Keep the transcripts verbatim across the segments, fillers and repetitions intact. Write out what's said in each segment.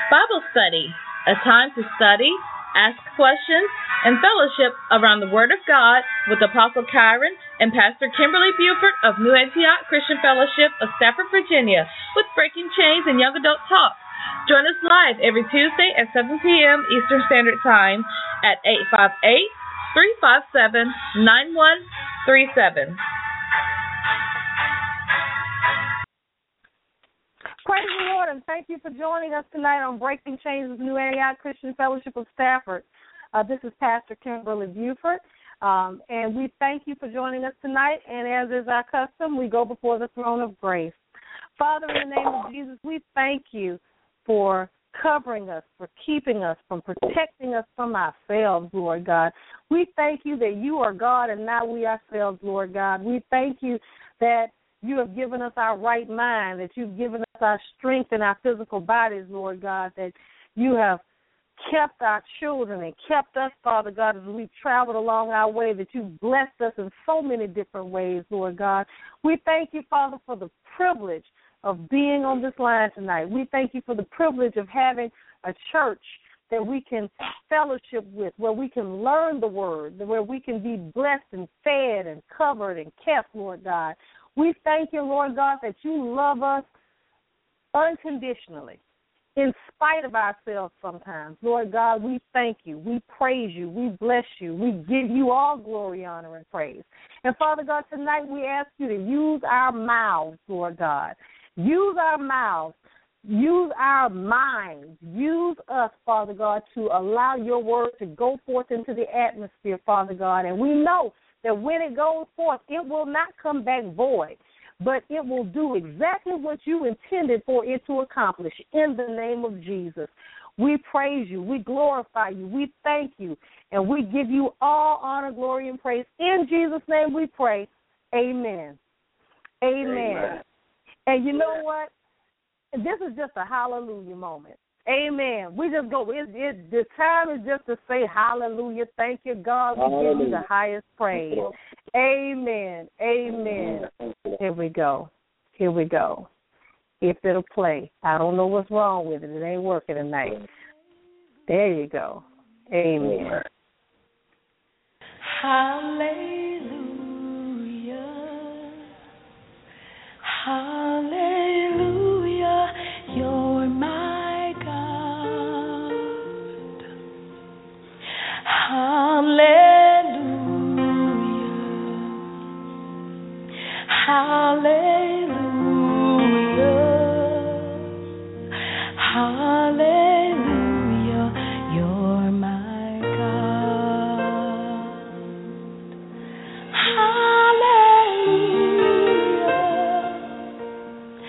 Bible study, a time to study, ask questions, and fellowship around the Word of God with Apostle Kyron and Pastor Kimberly Buford of New Antioch Christian Fellowship of Stafford, Virginia, with Breaking Chains and Young Adult Talk. Join us live every Tuesday at seven p.m. Eastern Standard Time at eight five eight, three five seven, nine one three seven. Praise the Lord, and thank you for joining us tonight on Breaking Chains with New Antioch Christian Fellowship of Stafford. Uh, this is Pastor Kimberly Buford, um, and we thank you for joining us tonight. And as is our custom, we go before the throne of grace. Father, in the name of Jesus, we thank you for covering us, for keeping us, from protecting us from ourselves, Lord God. We thank you that you are God and not we ourselves, Lord God. We thank you that you have given us our right mind, that you've given us our strength in our physical bodies, Lord God, that you have kept our children and kept us, Father God, as we've traveled along our way, that you've blessed us in so many different ways, Lord God. We thank you, Father, for the privilege of being on this line tonight. We thank you for the privilege of having a church that we can fellowship with, where we can learn the word, where we can be blessed and fed and covered and kept, Lord God. We thank you, Lord God, that you love us unconditionally, in spite of ourselves sometimes. Lord God, we thank you. We praise you. We bless you. We give you all glory, honor, and praise. And, Father God, tonight we ask you to use our mouths, Lord God. Use our mouths. Use our minds. Use us, Father God, to allow your word to go forth into the atmosphere, Father God. And we know that when it goes forth, it will not come back void, but it will do exactly what you intended for it to accomplish in the name of Jesus. We praise you. We glorify you. We thank you. And we give you all honor, glory, and praise. In Jesus' name we pray. Amen. Amen. Amen. And you know what? This is just a hallelujah moment. Amen. We just go. It, it, the time is just to say hallelujah. Thank you, God. We hallelujah. Give you the highest praise. Amen. Amen. Here we go. Here we go. If it'll play. I don't know what's wrong with it. It ain't working tonight. There you go. Amen. Hallelujah. Hallelujah. You're my God. Hallelujah. Hallelujah. Hallelujah. You're my God. Hallelujah.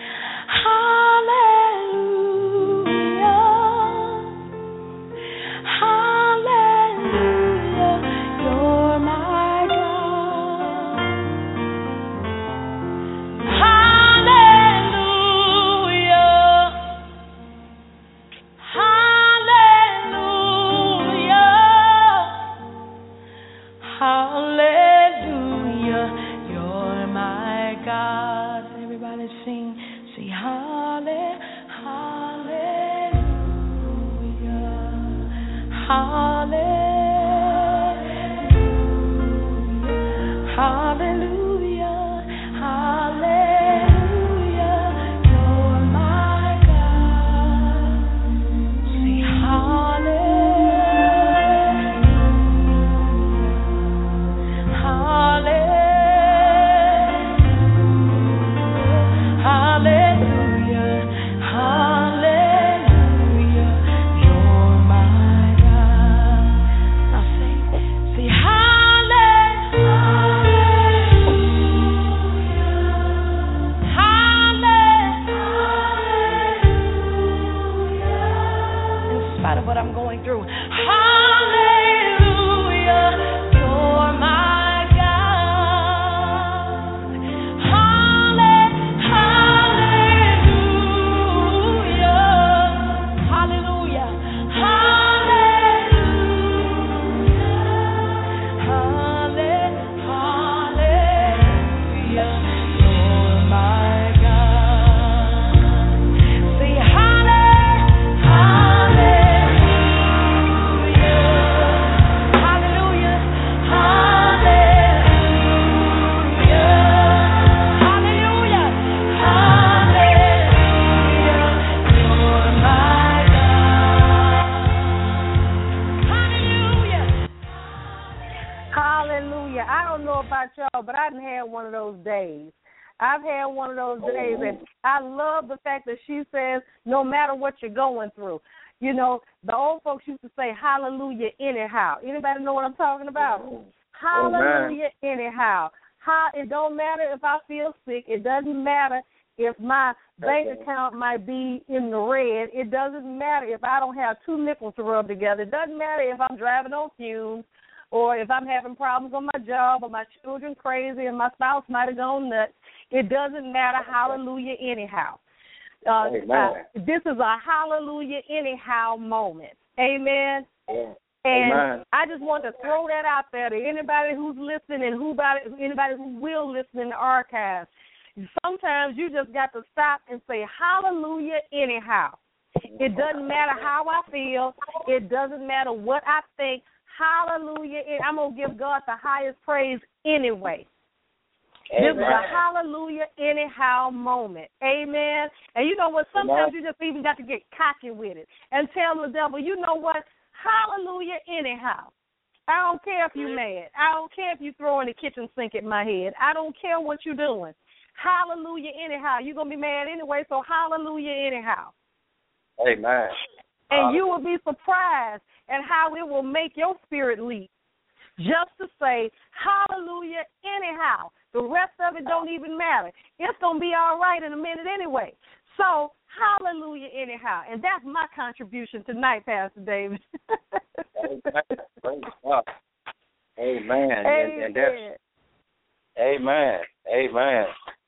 one of those days. I've had one of those days, and I love the fact that she says, no matter what you're going through. You know, the old folks used to say, hallelujah, anyhow. Anybody know what I'm talking about? Oh, hallelujah, man. Anyhow. How, it don't matter if I feel sick. It doesn't matter if my bank okay. account might be in the red. It doesn't matter if I don't have two nickels to rub together. It doesn't matter if I'm driving on fumes or if I'm having problems on my job or my children crazy and my spouse might have gone nuts. It doesn't matter. Hallelujah, anyhow. Uh, uh, this is a hallelujah anyhow moment. Amen. Yeah. And Amen. I just want to throw that out there to anybody who's listening and who anybody who will listen in the archives. Sometimes you just got to stop and say hallelujah anyhow. It doesn't matter how I feel. It doesn't matter what I think. Hallelujah. I'm going to give God the highest praise anyway. Amen. This is a hallelujah anyhow moment. Amen. And you know what? Sometimes Amen. You just even got to get cocky with it and tell the devil, you know what? Hallelujah anyhow. I don't care if you're mad. I don't care if you're throwing the kitchen sink at my head. I don't care what you're doing. Hallelujah anyhow. You're going to be mad anyway, so hallelujah anyhow. Amen. And you will be surprised at how it will make your spirit leap just to say hallelujah anyhow. The rest of it don't even matter. It's going to be all right in a minute anyway. So, hallelujah anyhow. And that's my contribution tonight, Pastor David. Amen. Amen. And, and that's, amen. Amen.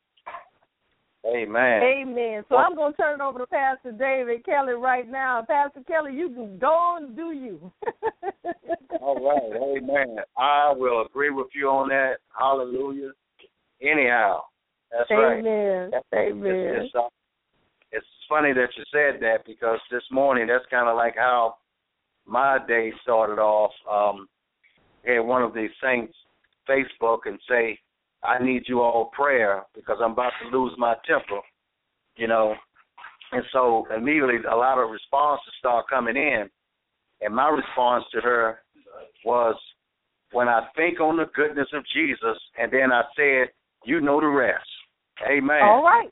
Amen. Amen. So I'm going to turn it over to Pastor David Kelly right now. Pastor Kelly, you can go on and do you. All right. Amen. I will agree with you on that. Hallelujah. Anyhow. That's Amen. right. That's, Amen. It's, it's, uh, it's funny that you said that because this morning that's kind of like how my day started off. Um, I had one of these saints Facebook and say, I need you all prayer because I'm about to lose my temper, you know. And so immediately a lot of responses start coming in. And my response to her was, when I think on the goodness of Jesus, and then I said, you know the rest. Amen. All right.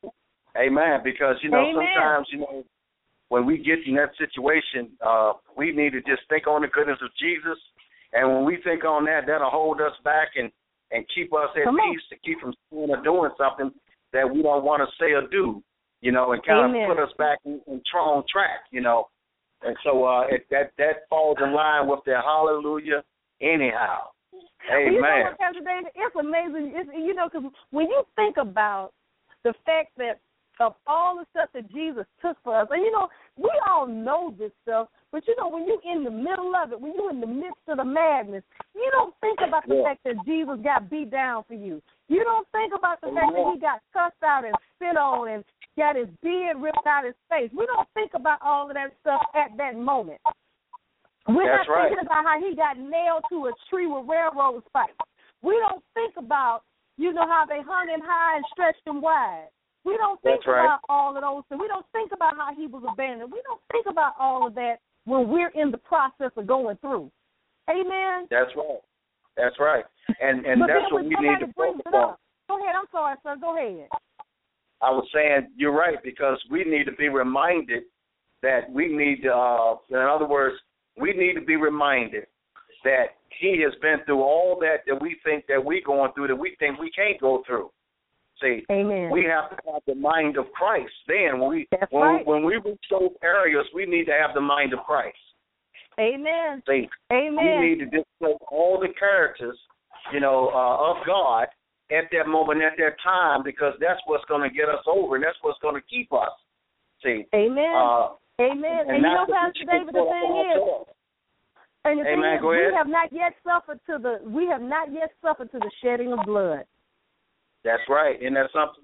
Amen. Because, you know, Amen. sometimes, you know, when we get in that situation, uh, we need to just think on the goodness of Jesus. And when we think on that, that'll hold us back and, and keep us at Come peace on. to keep from saying or doing something that we don't want to say or do, you know, and kind Amen. of put us back in, in on track, you know. And so uh, it, that, that falls in line with the hallelujah anyhow. Amen. You know what, Pastor David? It's amazing. It's, you know, because when you think about the fact that of all the stuff that Jesus took for us, and, you know, we all know this stuff, but, you know, when you're in the middle of it, when you're in the midst of the madness, you don't think about the yeah. fact that Jesus got beat down for you. You don't think about the Amen. Fact that he got cussed out and spit on and got his beard ripped out his face. We don't think about all of that stuff at that moment. We're That's not right. thinking about how he got nailed to a tree with railroad spikes. We don't think about, you know, how they hung him high and stretched him wide. We don't think That's right. about all of those things. We don't think about how he was abandoned. We don't think about all of that when we're in the process of going through. Amen? That's right. That's right. And and but that's what we need to focus on. Go ahead. I'm sorry, sir. Go ahead. I was saying you're right because we need to be reminded that we need to, uh, in other words, we need to be reminded that he has been through all that that we think that we're going through that we think we can't go through. See, Amen. We have to have the mind of Christ. Then when we That's when, right. when we reach those areas, we need to have the mind of Christ. Amen. See, Amen. we need to display all the characters, you know, uh, of God at that moment, at that time, because that's what's going to get us over, and that's what's going to keep us. See. Amen. Uh, Amen. And, and you know, Pastor David, the thing is, and the thing Amen. is, Go ahead. we have not yet suffered to the we have not yet suffered to the shedding of blood. That's right. Isn't that something?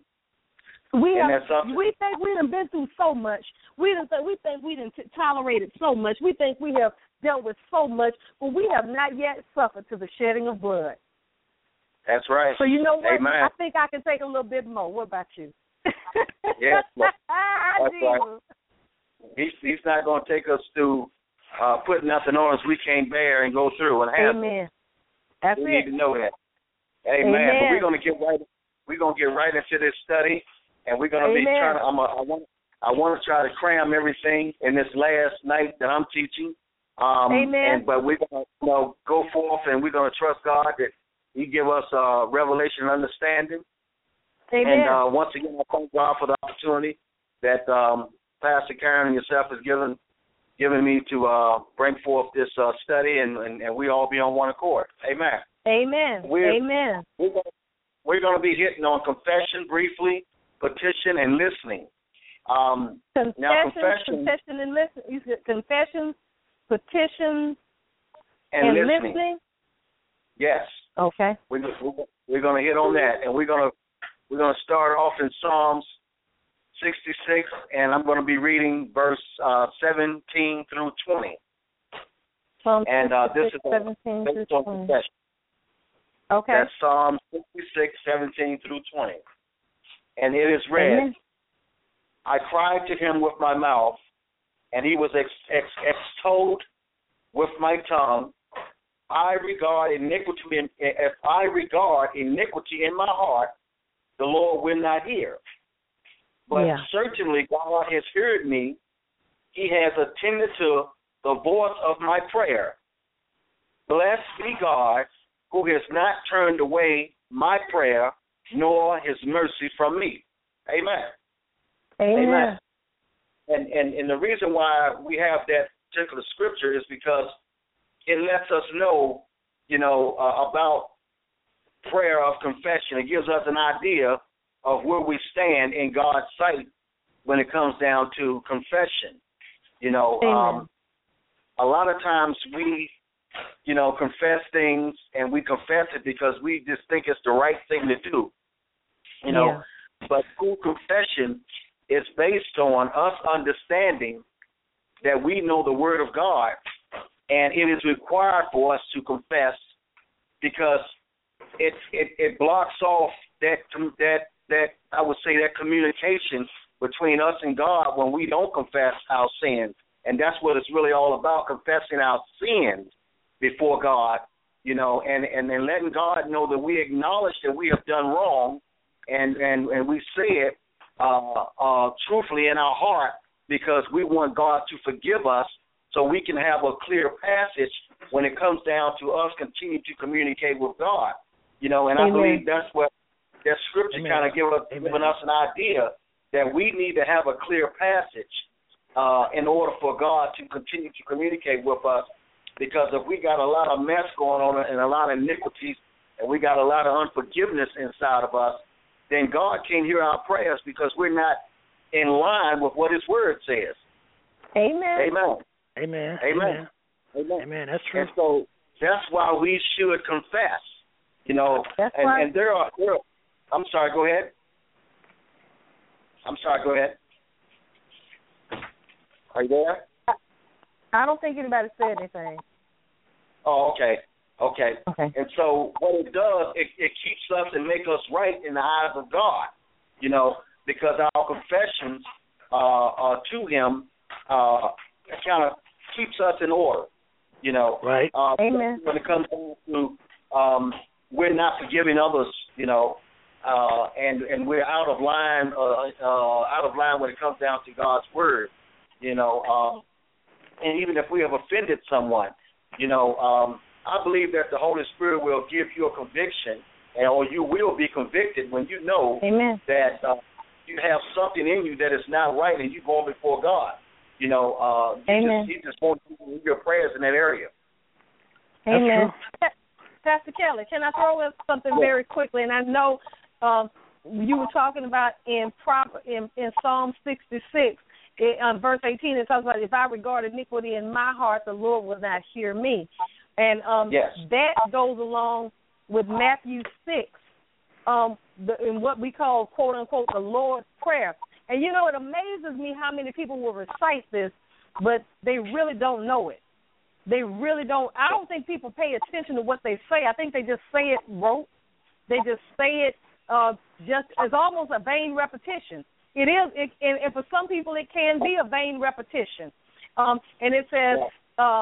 We Isn't have, that something? we think we done been through so much. We done th- we think we done t- tolerated so much. We think we have dealt with so much, but we have not yet suffered to the shedding of blood. That's right. So you know what? Amen. I think I can take a little bit more. What about you? Yes. That's Jesus. right. He's, he's not going to take us through uh, putting nothing on us we can't bear and go through and have Amen. it. That's we it. need to know that. Amen. Amen. But we're gonna get right. We're gonna get right into this study, and we're gonna Amen. be trying. To, I'm a, I want. I want to try to cram everything in this last night that I'm teaching. Um, Amen. And, but we're gonna, you know, go forth, and we're gonna trust God that He give us uh, revelation and understanding. Amen. And uh, once again, I thank God for the opportunity that um, Pastor Karen and yourself has given given me to uh, bring forth this uh, study, and, and, and we all be on one accord. Amen. Amen. We're, Amen. We're gonna, we're going to be hitting on confession briefly, petition, and listening. Um, Confessions, now, confession, confession and listen. You said confessions, petitions, and, and listening. listening. Yes. Okay. We're, we're going to hit on that, and we're going to we're going to start off in Psalms sixty-six, and I'm going to be reading verse uh, seventeen through twenty. Psalm and uh, this is seventeen based through on twenty. confession. Okay. That's Psalm sixty-six, seventeen through twenty. And it is read, Amen. I cried to him with my mouth, and he was ex- ex- extolled with my tongue. I regard iniquity in, if I regard iniquity in my heart, the Lord will not hear. But Yeah. certainly God has heard me. He has attended to the voice of my prayer. Blessed be God, who has not turned away my prayer, nor his mercy from me. Amen. Amen. Amen. And, and and the reason why we have that particular scripture is because it lets us know, you know, uh, about prayer of confession. It gives us an idea of where we stand in God's sight when it comes down to confession. You know, um, a lot of times we, you know, confess things, and we confess it because we just think it's the right thing to do. You know, Yeah. but true confession is based on us understanding that we know the Word of God, and it is required for us to confess because it it, it blocks off that that that I would say that communication between us and God when we don't confess our sins, and that's what it's really all about: confessing our sins before God, you know, and and then letting God know that we acknowledge that we have done wrong, and and and we say it uh, uh, truthfully in our heart because we want God to forgive us, so we can have a clear passage when it comes down to us continue to communicate with God, you know. And Amen. I believe that's what that scripture kind of give us, giving us an idea that we need to have a clear passage uh, in order for God to continue to communicate with us. Because if we got a lot of mess going on and a lot of iniquities, and we got a lot of unforgiveness inside of us, then God can't hear our prayers because we're not in line with what His Word says. Amen. Amen. Amen. Amen. Amen. Amen. That's true. And so that's why we should confess. You know, That's and, right. and there are, there are. I'm sorry. Go ahead. I'm sorry. Go ahead. Are you there? I don't think anybody said anything. Oh, okay. Okay. Okay. And so what it does, it, it keeps us and makes us right in the eyes of God, you know, because our confessions uh, uh, to Him uh, kind of keeps us in order, you know. Right. Uh, Amen. When it comes down to um, we're not forgiving others, you know, uh, and, and we're out of line, uh, uh, out of line when it comes down to God's Word, you know. Um, and even if we have offended someone, you know, um, I believe that the Holy Spirit will give you a conviction, and or you will be convicted when you know Amen. that uh, you have something in you that is not right, and you're going before God. You know, uh, he Amen. just, he just wants you to do your prayers in that area. Amen. Pastor Kelly, can I throw in something very quickly? And I know um, you were talking about in proper in, in Psalm sixty-six. It, um, verse eighteen, it talks about, if I regard iniquity in my heart, the Lord will not hear me. And um, Yes. that goes along with Matthew six, um, the, in what we call, quote, unquote, the Lord's Prayer. And, you know, it amazes me how many people will recite this, but they really don't know it. They really don't. I don't think people pay attention to what they say. I think they just say it rote. They just say it uh, just as almost a vain repetition. It is, it, and for some people, it can be a vain repetition. Um, and it says, um,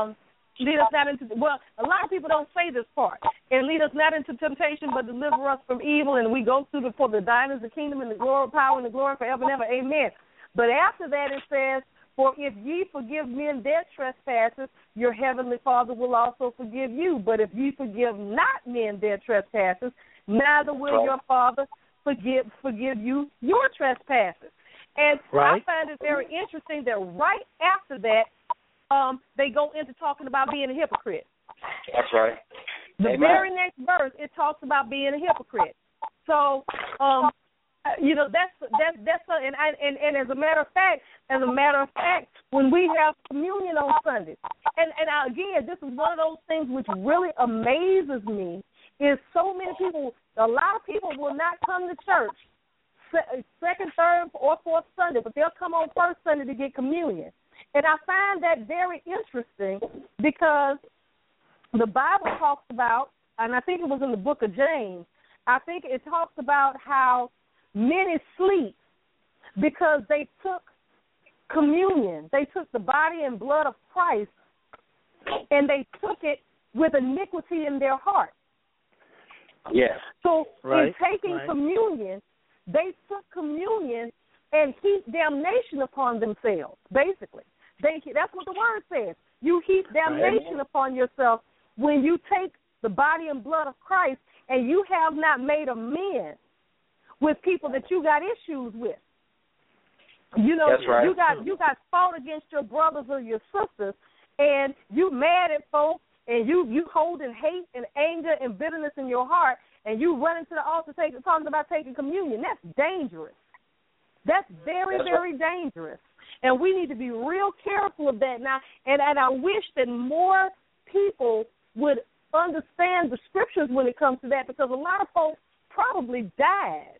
lead us not into, well, a lot of people don't say this part, and lead us not into temptation, but deliver us from evil, and we go through the, for the thine is the kingdom and the glory, power, and the glory forever and ever, amen. But after that it says, for if ye forgive men their trespasses, your heavenly Father will also forgive you. But if ye forgive not men their trespasses, neither will right. your Father forgive forgive you your trespasses. And right. I find it very interesting that right after that, um, they go into talking about being a hypocrite. That's right. The Amen. very next verse, it talks about being a hypocrite. So, um, you know, that's that's that's a, and, I, and and as a matter of fact, as a matter of fact, when we have communion on Sundays, and and I, again, this is one of those things which really amazes me is so many people, a lot of people will not come to church second, third, or fourth Sunday, but they'll come on first Sunday to get communion, and I find that very interesting because the Bible talks about, and I think it was in the book of James, I think it talks about how many sleep because they took communion. They took the body and blood of Christ, and they took it with iniquity in their heart. Yes. So right. in taking right. communion, they took communion and heaped damnation upon themselves, basically. They, that's what the word says. You heap damnation right. upon yourself when you take the body and blood of Christ and you have not made amends with people that you got issues with. You know, That's right. you got you got fought against your brothers or your sisters, and you mad at folks, and you you holding hate and anger and bitterness in your heart, and you running to the altar taking, talking about taking communion. That's dangerous. That's very, That's very right. dangerous. And we need to be real careful of that now. And, and I wish that more people would understand the scriptures when it comes to that, because a lot of folks probably died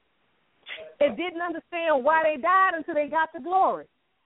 and didn't understand why they died until they got to glory.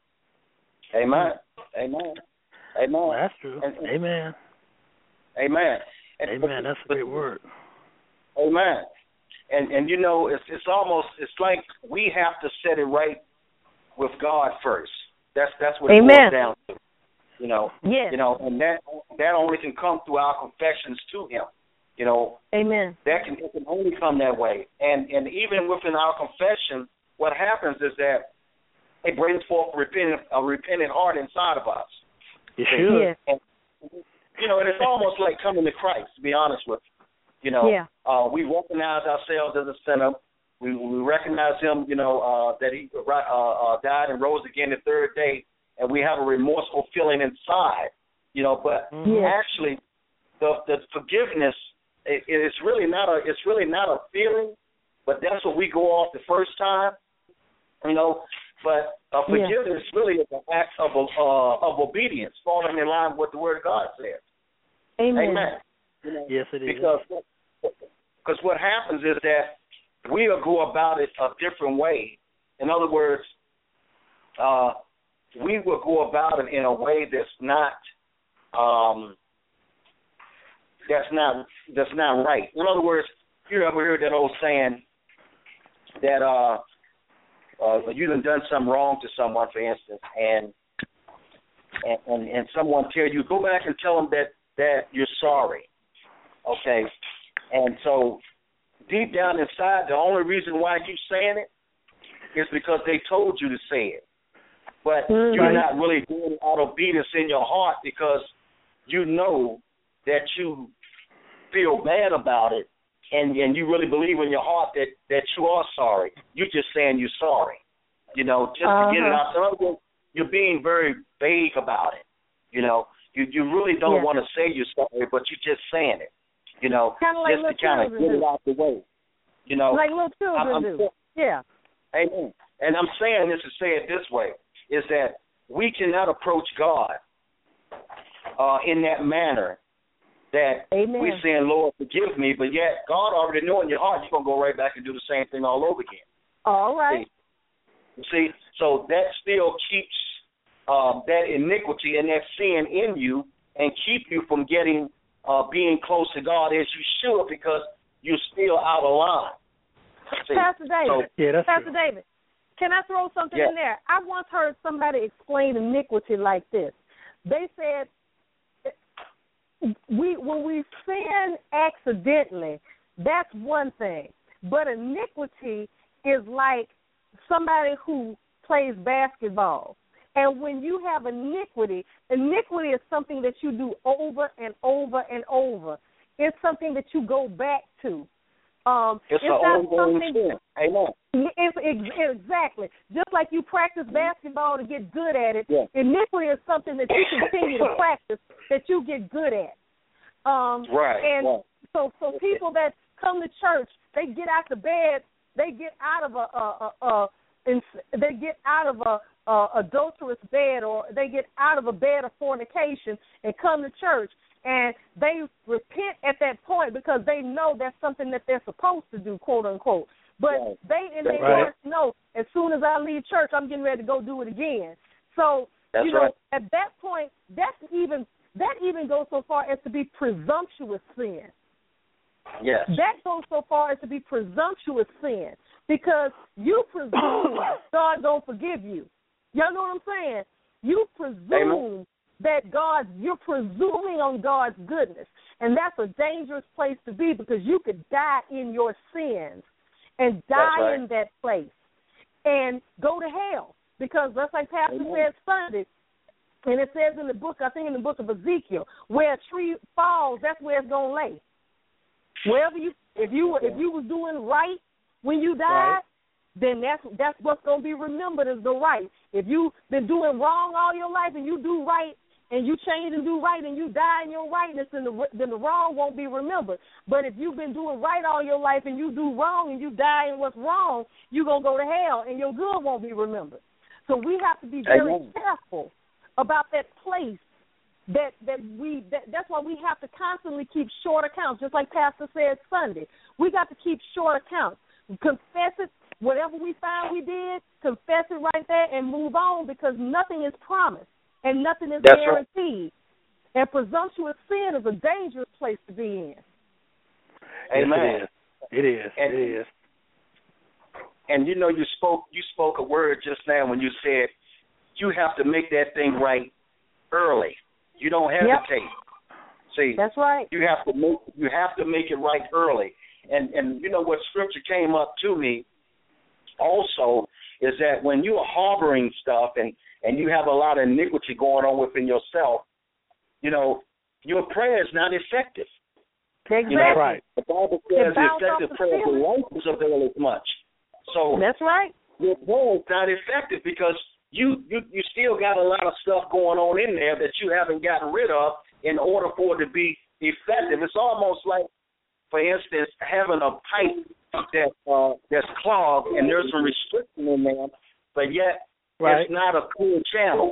Amen. Amen. Amen. Well, that's true. And, and, Amen. Amen. And, Amen. That's a great word. Amen. And and you know, it's it's almost it's like we have to set it right with God first. That's that's what Amen. it boils down to. You know. Yes. You know, and that that only can come through our confessions to Him. You know, Amen. That can it can only come that way. And and even within our confession, what happens is that it brings forth a repentant, a repentant heart inside of us. You should. Yes. And, you know, and it's almost like coming to Christ, to be honest with you. You know, yeah. uh, we recognize ourselves as a sinner. We we recognize Him, you know, uh, that He uh, uh, died and rose again the third day, and we have a remorseful feeling inside. You know, but yeah. actually, the the forgiveness. It, it's really not a it's really not a feeling, but that's what we go off the first time, you know. But uh, forgiveness yeah. really is an act of uh, of obedience, falling in line with what the Word of God says. Amen. Amen. You know, yes, it is. Because because what happens is that we'll go about it a different way. In other words, uh, we will go about it in a way that's not. Um, That's not that's not right. In other words, you ever heard that old saying that uh, uh, you done done something wrong to someone, for instance, and and, and and someone tell you, go back and tell them that, that you're sorry, okay? And so deep down inside, the only reason why you're saying it is because they told you to say it. But mm, you're right. not really doing out of obedience in your heart because you know that you feel bad about it, and, and you really believe in your heart that, that you are sorry. You're just saying you're sorry, you know, just uh-huh. to get it out. So in other words, you're being very vague about it, you know. You you really don't yeah. want to say you're sorry, but you're just saying it, you know, kinda like just to kind of get do. it out the way, you know. Like little children I'm, I'm, do, yeah. Amen. And I'm saying this to say it this way, is that we cannot approach God uh, in that manner that Amen. we're saying, Lord, forgive me, but yet God already know in your heart you're going to go right back and do the same thing all over again. All right. See, see so that still keeps um, that iniquity and that sin in you and keep you from getting, uh, being close to God as you should because you're still out of line. See, Pastor David, so, yeah, that's Pastor true. David, can I throw something yeah. in there? I once heard somebody explain iniquity like this. They said, we when we sin accidentally, that's one thing. But iniquity is like somebody who plays basketball. And when you have iniquity, iniquity is something that you do over and over and over. It's something that you go back to. Um, it's, it's not ongoing something. sin. Amen. It's, it's, exactly. Just like you practice basketball to get good at it, yeah. iniquity is something that you continue to practice that you get good at. Um, right. And right. so, so people that come to church, they get out the bed, they get out of a, a, a, a they get out of a, a adulterous bed, or they get out of a bed of fornication and come to church. And they repent at that point because they know that's something that they're supposed to do, quote unquote. But right. they in their right. hearts know as soon as I leave church, I'm getting ready to go do it again. So that's you know, right. at that point, that's even that even goes so far as to be presumptuous sin. Yes. That goes so far as to be presumptuous sin because you presume God don't forgive you. Y'all know what I'm saying? You presume. Amen. That God, you're presuming on God's goodness. And that's a dangerous place to be because you could die in your sins and die right. in that place and go to hell. Because just like Pastor Amen. said Sunday, and it says in the book, I think in the book of Ezekiel, where a tree falls, that's where it's going to lay. Wherever you, if you if you was doing right when you died, right. then that's that's what's going to be remembered as the right. If you've been doing wrong all your life and you do right, and you change and do right and you die in your rightness, then the, then the wrong won't be remembered. But if you've been doing right all your life and you do wrong and you die in what's wrong, you're going to go to hell and your good won't be remembered. So we have to be very Amen. careful about that place that, that we, that, that's why we have to constantly keep short accounts, just like Pastor said Sunday. We got to keep short accounts. Confess it, whatever we find we did, confess it right there and move on because nothing is promised. And nothing is That's guaranteed. Right. And presumptuous sin is a dangerous place to be in. Amen. Yes, it is. It is. And, it is. And you know, you spoke you spoke a word just now when you said you have to make that thing right early. You don't hesitate. Yep. See, that's right. You have to make you have to make it right early. And and you know what scripture came up to me also is that when you are harboring stuff and and you have a lot of iniquity going on within yourself, you know, your prayer is not effective. Exactly. You know, right. The Bible says the effective prayer of the righteous availeth much. So that's right. Your prayer is not effective because you, you, you still got a lot of stuff going on in there that you haven't gotten rid of in order for it to be effective. It's almost like, for instance, having a pipe that uh, that's clogged and there's some restriction in there, but yet right. it's not a clear channel.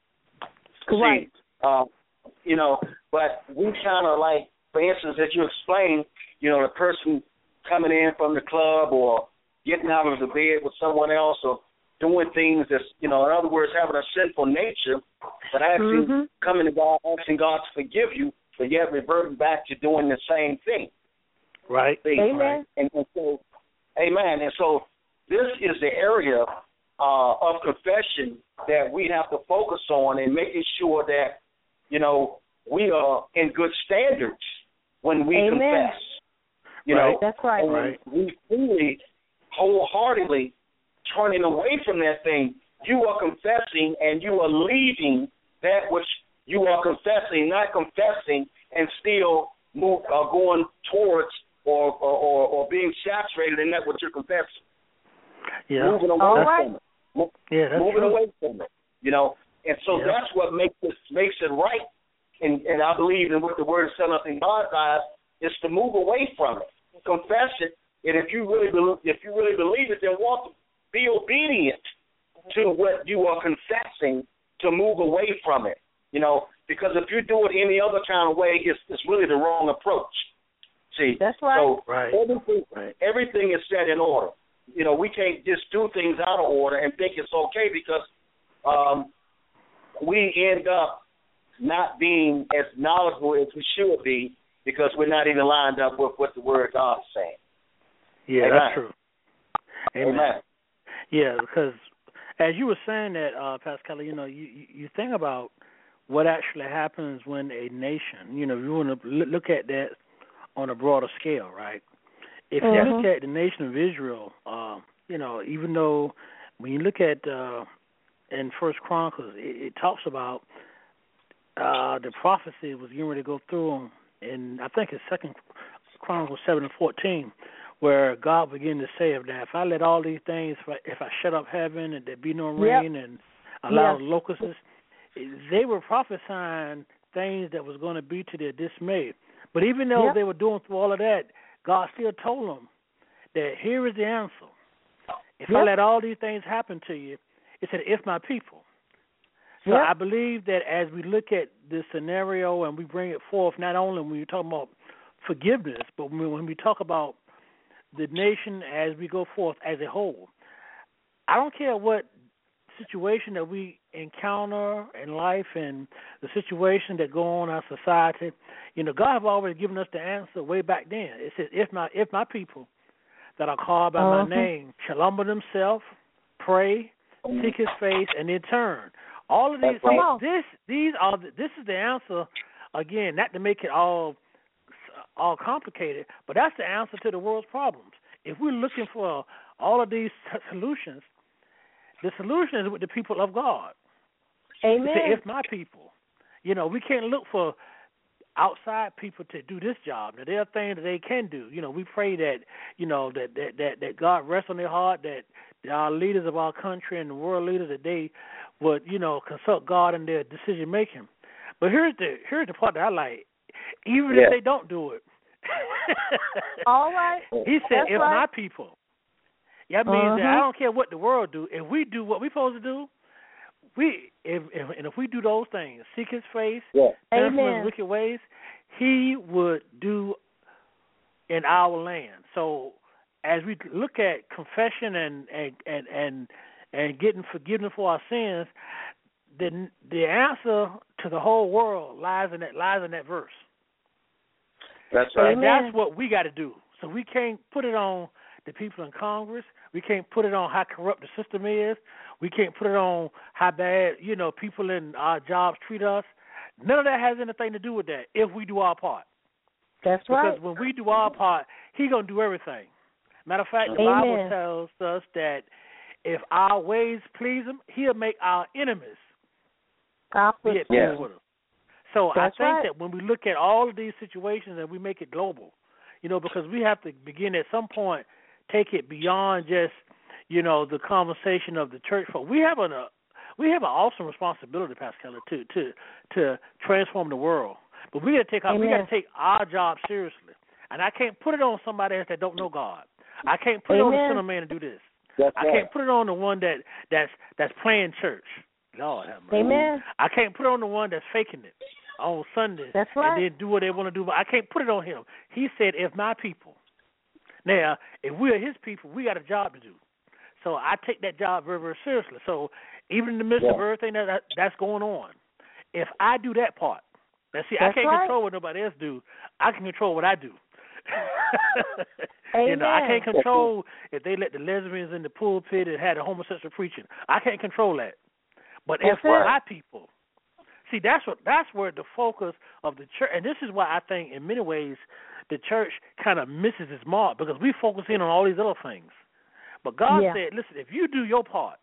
Right. See, uh, you know, but we kind of like, for instance, as you explained, you know, the person coming in from the club or getting out of the bed with someone else or doing things that's, you know, in other words, having a sinful nature, but actually mm-hmm. coming to God, asking God to forgive you, but yet reverting back to doing the same thing. Right. See? Amen. And, and so, amen. And so this is the area uh, of confession that we have to focus on and making sure that, you know, we are in good standards when we Amen. confess. You right. know, that's right. And right. we fully, wholeheartedly turning away from that thing. You are confessing and you are leaving that which you are confessing, not confessing and still move, uh, going towards or, or, or, or being saturated in that which you're confessing. Yeah. Moving away All from right. it. Yeah, that's Moving true. away from it. You know, and so yeah. that's what makes it makes it right. And, and I believe in what the word is telling us in God's eyes is to move away from it, confess it, and if you really believe, if you really believe it, then walk, be obedient to what you are confessing to move away from it. You know, because if you do it any other kind of way, it's it's really the wrong approach. See, that's right. So right. everything right. everything is set in order. You know, we can't just do things out of order and think it's okay because um, we end up not being as knowledgeable as we should be because we're not even lined up with what the Word of God is saying. Yeah, Amen. that's true. Amen. Amen. Yeah, because as you were saying that, uh, Pastor Kelly, you know, you, you think about what actually happens when a nation, you know, if you want to look at that on a broader scale, right? If you Mhm. look at the nation of Israel, uh, you know, even though when you look at uh, in First Chronicles, it, it talks about uh, the prophecy was getting ready to go through them, and I think it's Second Chronicles seven and fourteen, where God began to say of that, if I let all these things, if I, if I shut up heaven and there be no rain Yep. and allow Yes. the locusts, they were prophesying things that was going to be to their dismay. But even though Yep. they were doing through all of that, God still told them that here is the answer. If I Yep. let all these things happen to you, it said, if my people. So Yep. I believe that as we look at this scenario and we bring it forth, not only when we talk about forgiveness, but when, when we talk about the nation as we go forth as a whole, I don't care what situation that we encounter in life and the situation that go on in our society, you know, God have always given us the answer way back then. It says, if my if my people that are called by Uh-huh. my name shall humble themselves, pray, seek His face, and then turn. All of these, That's right. see, this these are the, this is the answer. Again, not to make it all all complicated, but that's the answer to the world's problems. If we're looking for all of these solutions, the solution is with the people of God. Amen. Say, if my people, you know, we can't look for outside people to do this job. Now, there are things that they can do. You know, we pray that, you know, that that that, that God rests on their heart, that our leaders of our country and the world leaders, that they would, you know, consult God in their decision making. But here's the here's the part that I like. Even Yeah. if they don't do it, All right. He said, That's if right. my people. That means that Uh-huh. I don't care what the world do. If we do what we're supposed to do, we if, if and if we do those things, seek His face, Yeah. turn from Amen. His wicked ways, He would do in our land. So as we look at confession and and and and, and getting forgiveness for our sins, the the answer to the whole world lies in that lies in that verse. That's right. And Amen. that's what we got to do. So we can't put it on the people in Congress. We can't put it on how corrupt the system is. We can't put it on how bad, you know, people in our jobs treat us. None of that has anything to do with that if we do our part. That's Because right. when we do our part, He going to do everything. Matter of fact, the Amen. Bible tells us that if our ways please Him, He'll make our enemies Our be at footstool. peace with us. So That's I think right. that when we look at all of these situations and we make it global, you know, because we have to begin at some point take it beyond just, you know, the conversation of the church folk. We have an uh, we have an awesome responsibility, Pastor Keller, to to to transform the world. But we got to take our, we got Amen. to take our job seriously, and I can't put it on somebody else that don't know God. I can't put it on the Amen. sinner man to do this. That's I right. can't put it on the one that that's that's playing church. Lord have mercy. Amen. I can't put it on the one that's faking it on Sunday That's right. and then do what they want to do. But I can't put it on him. He said, if my people. Now, if we're His people, we got a job to do. So I take that job very, very seriously. So even in the midst Yeah. of everything that, that that's going on, if I do that part, now see, That's I can't right. control what nobody else do. I can control what I do. Amen. You know, I can't control if they let the lesbians in the pulpit and had a homosexual preaching. I can't control that. But That's if it. my people, see, that's what that's where the focus of the church, and this is why I think in many ways the church kind of misses its mark because we focus in on all these other things. But God Yeah. said, listen, if you do your part,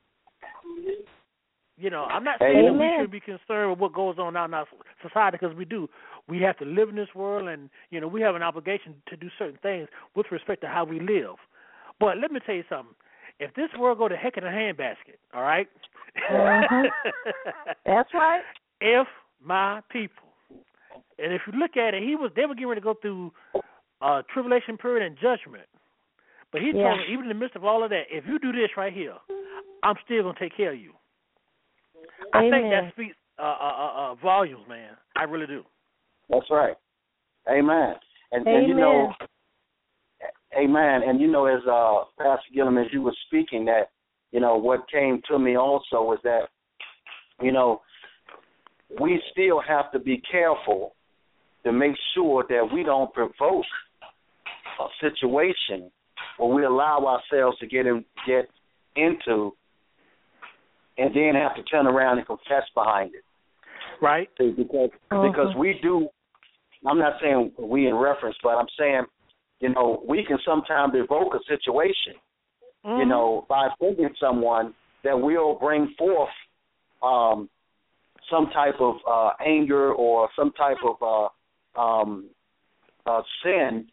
you know, I'm not saying that we Amen. should be concerned with what goes on now in our society because we do. We have to live in this world, and, you know, we have an obligation to do certain things with respect to how we live. But let me tell you something. If this world go to heck in a handbasket, all right? Mhm. That's right. If my people, and if you look at it, he was they were getting ready to go through uh, tribulation period and judgment. But he Yeah. told me, even in the midst of all of that, if you do this right here, I'm still going to take care of you. I think Amen. that speaks uh, uh, uh, volumes, man. I really do. That's right. Amen. And, Amen. and you know, amen. And you know, as uh, Pastor Gillum, as you were speaking, that you know what came to me also was that you know we still have to be careful to make sure that we don't provoke a situation where we allow ourselves to get in, get into, and then have to turn around and confess behind it. Right. See, because Uh-huh. because we do. I'm not saying we in reference, but I'm saying, you know, we can sometimes evoke a situation, Mm-hmm. you know, by thinking someone that will bring forth um, some type of uh, anger or some type of uh, um, uh, sin,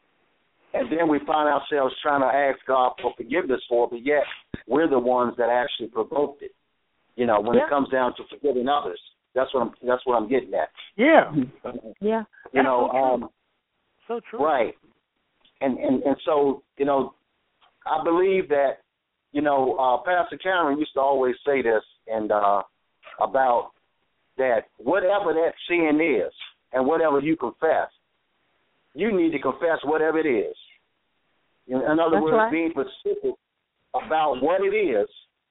and then we find ourselves trying to ask God for forgiveness for it, but yet we're the ones that actually provoked it. You know, when Yeah. it comes down to forgiving others, that's what I'm. That's what I'm getting at. Yeah. Yeah. You know, That's so true. um, So true. right, and and and so you know, I believe that you know, uh, Pastor Cameron used to always say this, and uh, about that whatever that sin is, and whatever you confess, you need to confess whatever it is. In, in other That's words, right. being specific about what it is,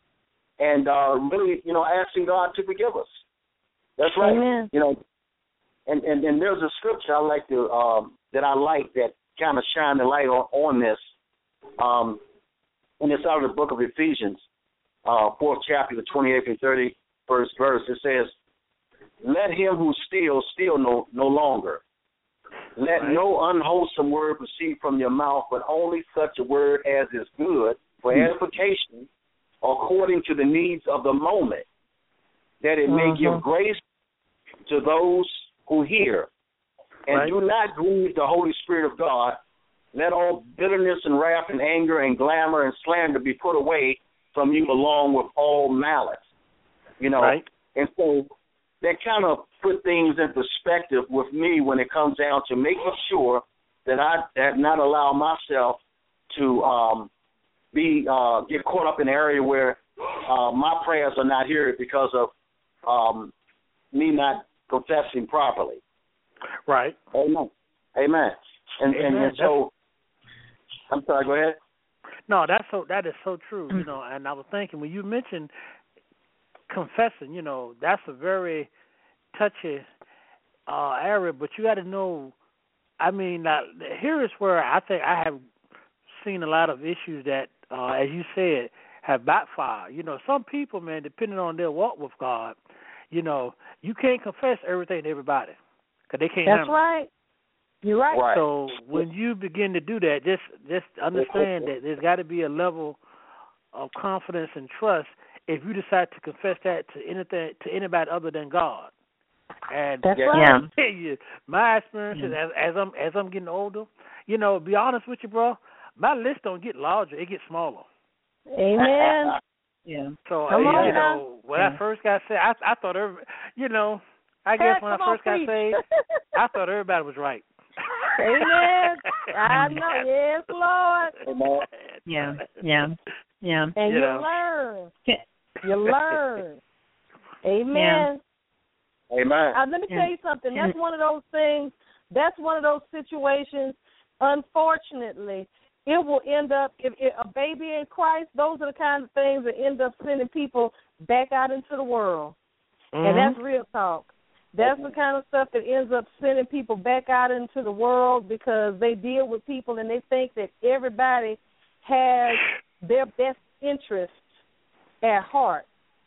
and uh, really, you know, asking God to forgive us. That's right. Amen. You know, and, and, and there's a scripture I like to um, that I like that kind of shine the light on, on this, um, and it's out of the book of Ephesians, uh, fourth chapter, the twenty-eighth and thirty-first verse. It says, "Let him who steals steal no no longer. Let Right. no unwholesome word proceed from your mouth, but only such a word as is good for edification, according to the needs of the moment, that it may Uh-huh. give grace to those who hear. And Right. do not grieve the Holy Spirit of God. Let all bitterness and wrath and anger and glamour and slander be put away from you, along with all malice." You know, Right. and so that kind of put things in perspective with me when it comes down to making sure that I that not allow myself to um, be uh, get caught up in an area where uh, my prayers are not heard because of um, me not confessing properly. Right. Amen. Amen. And, and, Amen. and so, I'm sorry, go ahead. No, that's so that is so true, you know. And I was thinking when you mentioned confessing, you know, that's a very touchy uh, area. But you got to know. I mean, now, here is where I think I have seen a lot of issues that, uh, as you said, have backfired. You know, some people, man, depending on their walk with God, you know, you can't confess everything to everybody because they can't That's handle it. right. You're right. Right. So when you begin to do that, just just understand that there's got to be a level of confidence and trust if you decide to confess that to anything to anybody other than God. And That's Yeah. right. Yeah. I tell you, my experiences as, as I'm as I'm getting older, you know, to be honest with you, bro, my list don't get larger; it gets smaller. Amen. Yeah. So Come uh, on you now. know, when Yeah. I first got saved, I I thought every, you know, I guess Hey, when I come on, first got preach. saved, I thought everybody was right. Amen. I know. Yes, Lord. Amen. Yeah. Yeah. Yeah. And You you, know. learn. Yeah. You learn. Amen. Amen. Uh, let me tell you something. That's one of those things. That's one of those situations. Unfortunately, it will end up if, if a baby in Christ. Those are the kinds of things that end up sending people back out into the world, Mhm. and that's real talk. That's the kind of stuff that ends up sending people back out into the world because they deal with people and they think that everybody has their best interests at heart.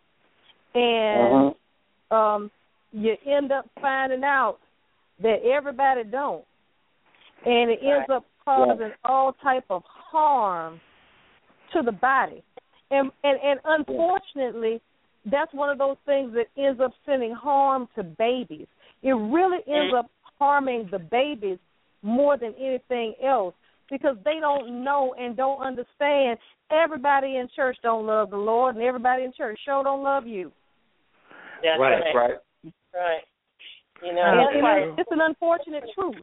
And Mhm. um, you end up finding out that everybody don't. And it ends up causing all type of harm to the body. And, and, and unfortunately, that's one of those things that ends up sending harm to babies. It really ends up harming the babies more than anything else because they don't know and don't understand. Everybody in church don't love the Lord, and everybody in church sure don't love you. That's Right. right. Right. Right. You know, And that's it why is- it's an unfortunate truth.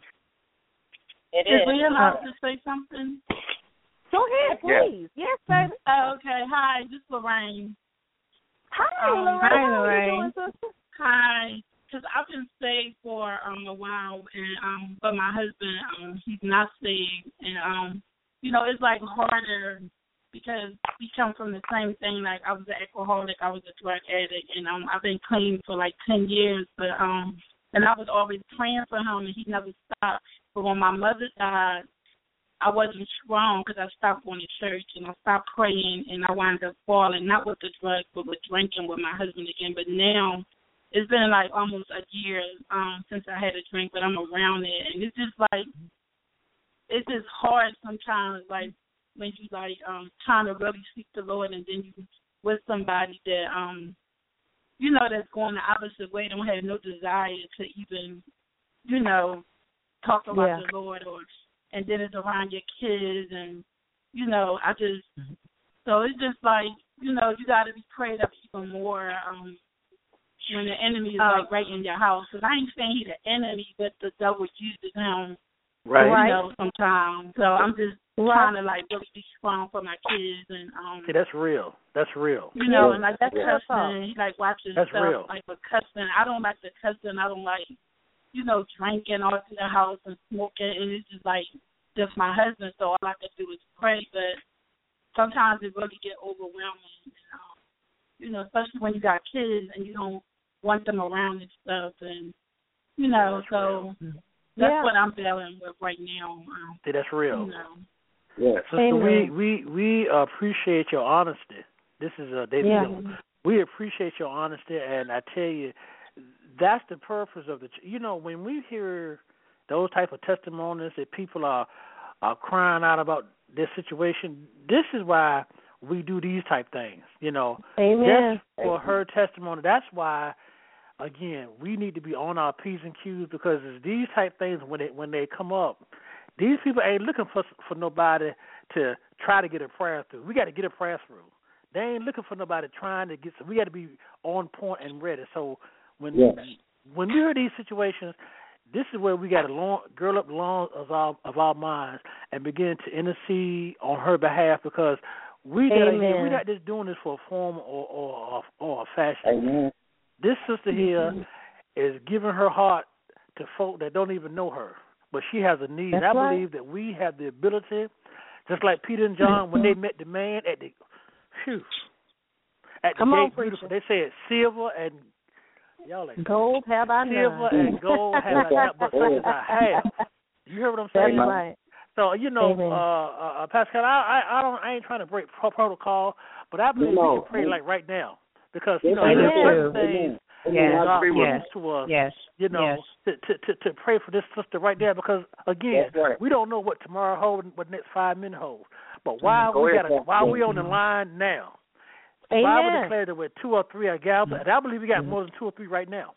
it Is is. we allowed to say something? Go ahead, Yeah. please. Yes, baby. Oh, okay. Hi, this is Lorraine. Hi, Um, Lorraine. hi, How are you Lorraine. doing, sister? Hi. Because I've been saved for um a while, and um, but my husband um he's not saved, and um, you know, it's like harder because we come from the same thing. Like I was an alcoholic, I was a drug addict, and um, I've been clean for like ten years, but um, and I was always praying for him, and he never stopped. But when my mother died, I wasn't strong because I stopped going to church and I stopped praying, and I wound up falling, not with the drugs, but with drinking with my husband again. But now it's been like almost a year um since I had a drink, but I'm around it, and it's just like it's just hard sometimes, like when you like um trying to really seek the Lord, and then you with somebody that um you know that's going the opposite way, don't have no desire to even you know talk about Yeah. the Lord, or and then it's around your kids, and you know I just so it's just like you know you got to be prayed up even more. Um, when the enemy is like right in your house, because I ain't saying he's the enemy, but the devil uses him, Right. you know, sometimes. So I'm just Right. trying to like really be strong for my kids, and um, See, that's real. That's real. you know, Yeah, and like that's your fault. cussing, he like watches That's stuff real. like with cussing. I don't like the cussing. I don't like, you know, drinking all through the house and smoking, and it's just like just my husband. So all I can do is pray, but sometimes it really get overwhelming. You know, you know, especially when you got kids and you don't want them around and stuff, and you know, That's so real. that's Yeah. what I'm dealing with right now. Um, See, that's real. you know, Yes. Sister, we, Amen. we, we appreciate your honesty. This is uh, David Yeah. Dillon. We appreciate your honesty, and I tell you, that's the purpose of the. ch- You know, when we hear those type of testimonies that people are are crying out about this situation, this is why we do these type things. You know, Amen. just for her testimony. That's why, again, we need to be on our P's and Q's, because it's these type things when they when they come up. These people ain't looking for for nobody to try to get a prayer through. We got to get a prayer through. They ain't looking for nobody trying to get. We got to be on point and ready. So when Yes. when we hear these situations, this is where we got to long, girl up the lungs of our of our minds and begin to intercede on her behalf, because we got Amen. we're not just doing this for a form or or or a fashion. Amen. This sister here is giving her heart to folk that don't even know her, but she has a need. That's I right. believe that we have the ability, just like Peter and John when they met the man at the, phew, at the Come on, gate, beautiful. preacher. They said silver and y'all like Gold have I silver none. and gold have I not, but such as I have. You hear what I'm That's saying? right. So you know, Amen. uh, uh, Pascal, I, I, I don't, I ain't trying to break pro- protocol, but I believe No. we can pray like right now, because you know Amen. there's certain things Yes. God I agree with Yes. brings to us. Yes. You know, Yes. to, to to to pray for this sister right there, because again, That's right. we don't know what tomorrow holds, what the next five minutes hold. But while Go we ahead, got, Pastor. while we on the line now, the Bible Amen. declared that where two or three are gathered, and I believe we got more than two or three right now.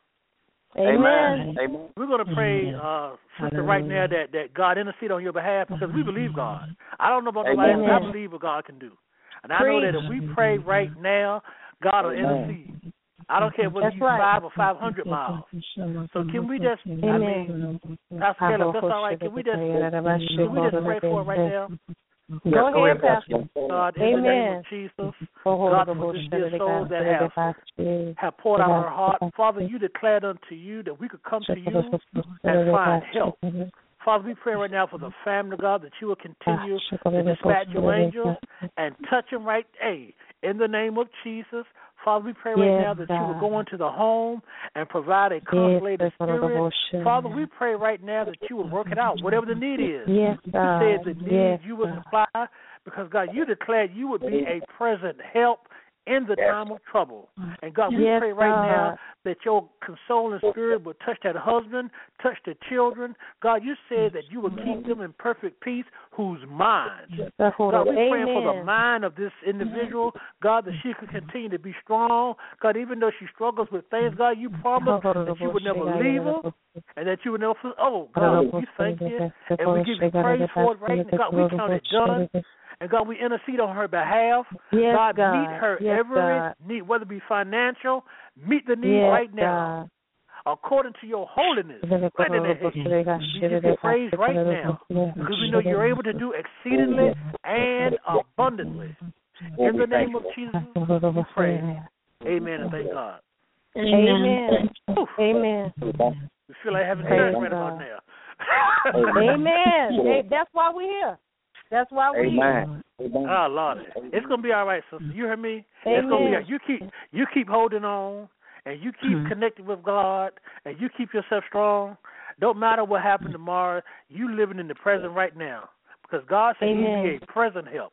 Amen. Amen. We're going to pray, uh, sister, right now that, that God intercede on your behalf, because we believe God. I don't know about nobody else, Amen. but I believe what God can do. And I know that if we pray right now, God will intercede. I don't care whether That's you're right. five or five hundred miles. So can we just, I Amen. mean, Pastor Caleb, that's all right. Can we just, can we just pray for it right now? Go Go ahead, ahead, Pastor. God, in the name Amen. of Jesus, God, for this dear soul that have, have poured out her heart, Father, you declared unto you that we could come to you and find help. Father, we pray right now for the family, God, that you will continue to dispatch your angels and touch them right, hey, in the name of Jesus. Father, we pray right Yes, now that you will God. go into the home and provide a consolated Yes, spirit. Lord. Father, we pray right now that you will work it out, whatever the need is. Yes, God. You said the need Yes, you would God. supply, because, God, you declared you would be a present help in the Yes. time of trouble. And, God, we Yes, pray right God. now that your consoling spirit will touch that husband, touch the children. God, you said that you would keep them in perfect peace, whose minds. God, we praying for the Amen. mind of this individual, God, that she could continue to be strong. God, even though she struggles with things, God, you promised that you would never leave her and that you would never, oh, God, we thank you and we give you praise for it right now. God, we count it done. And, God, we intercede on her behalf. Yes, God, God. meet her Yes, every God. need, whether it be financial, meet the need Yes, right now. According to your holiness, right in the head. We give you praise right now, because we know you're able to do exceedingly and abundantly. In the name of Jesus, we pray. Amen and thank God. Amen. Oof. Amen. We feel like having Praise church right about God. now. Amen. Hey, that's why we're here. That's why we're here. Amen. Amen. Oh Lord, it's gonna be all right, sister. You hear me? It's gonna be. Amen. All right. You keep you keep holding on, and you keep connected with God, and you keep yourself strong. Don't matter what happened tomorrow. You living in the present right now, because God said Amen. He'd be a present help.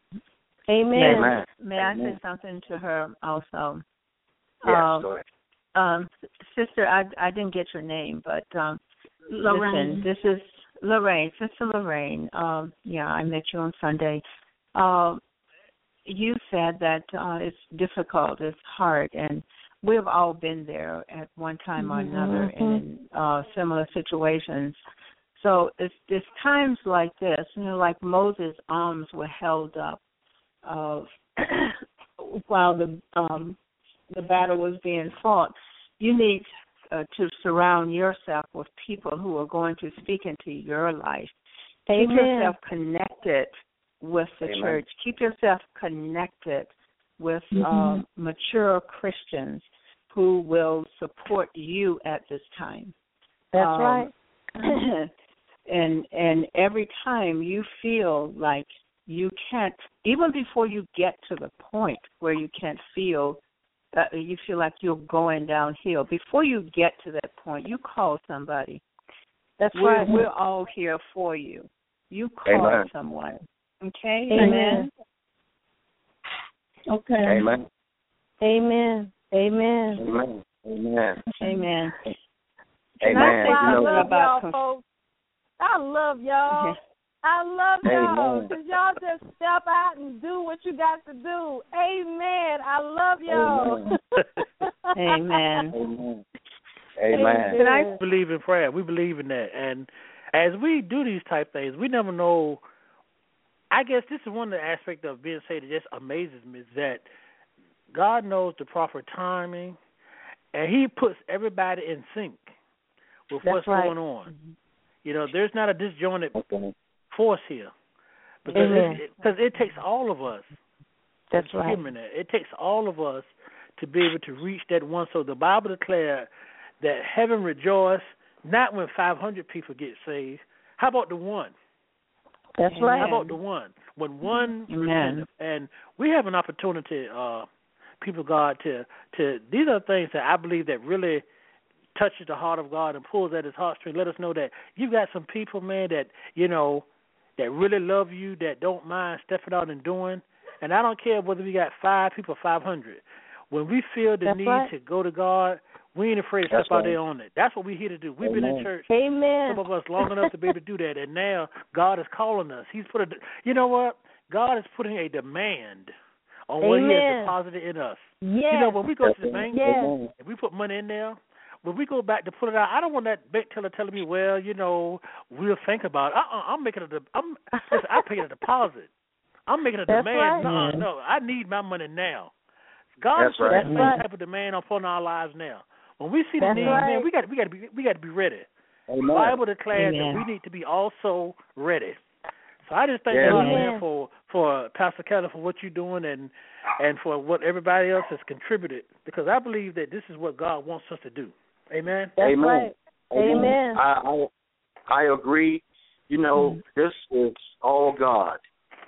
Amen. Amen. May I Amen. say something to her also? Yes, Um, go ahead. um, sister, I I didn't get your name, but um, Lorraine. listen, this is Lorraine, Sister Lorraine. Um, yeah, I met you on Sunday. Uh, you said that uh, it's difficult, it's hard, and we've all been there at one time or another Mm-hmm. in uh, similar situations. So it's, it's times like this, you know, like Moses' arms were held up uh, while the um, the battle was being fought. You need uh, to surround yourself with people who are going to speak into your life. Keep Amen. yourself connected with the Amen. church. Keep yourself connected with Mhm. uh, mature Christians who will support you at this time. That's Um, right. and and every time you feel like you can't, even before you get to the point where you can't feel, uh, you feel like you're going downhill, before you get to that point, you call somebody. That's We're, right. we're all here for you. You call Amen. someone. Okay? Amen. Okay. Amen. Amen. Amen. Amen. Amen. Amen. And Amen. that's why You I know, love about y'all, conf- folks. I love y'all. I love y'all. Amen. Because y'all just step out and do what you got to do. Amen. I love y'all. Amen. Amen. Amen. And I believe in prayer. We believe in that. And as we do these type things, we never know. I guess this is one of the aspects of being saved that just amazes me is that God knows the proper timing, and He puts everybody in sync with That's what's right. going on. You know, there's not a disjointed Okay. force here because Amen. it, because it takes all of us. That's Hear right. me now. It takes all of us to be able to reach that one. So the Bible declared that heaven rejoice not when five hundred people get saved. How about the one? That's Amen. right. How about the one? When one Amen. repenteth. And we have an opportunity, uh, people of God, to to these are things that I believe that really touches the heart of God and pulls at His heartstring. Let us know that you've got some people, man, that you know that really love you, that don't mind stepping out and doing. And I don't care whether we got five people or five hundred. When we feel the That's need right. to go to God, we ain't afraid to step That's out right. there on it. That's what we're here to do. We've been in Amen. church, Amen. some of us, long enough to be able to do that, and now God is calling us. He's put a, you know what? God is putting a demand on what He has Amen. deposited in us. Yes. You know, when we go to the Yes. bank, Yes. if we put money in there, when we go back to pull it out, I don't want that bank teller telling me, well, you know, we'll think about it. Uh-uh, I'm making a, de- I'm, listen, I paid a deposit. I'm making a That's demand. right. No, Mhm. no, I need my money now. God That's is putting right. that same That's right. type of demand upon our lives now. When we see the That's need, right. man, we got we got to be we got to be ready. The Amen. Bible declares Amen. that we need to be also ready. So I just thank Yeah. God, Amen. man, for for Pastor Keller for what you're doing and and for what everybody else has contributed, because I believe that this is what God wants us to do. Amen. That's Amen. right. Amen. I, I I agree. You know, this is all God.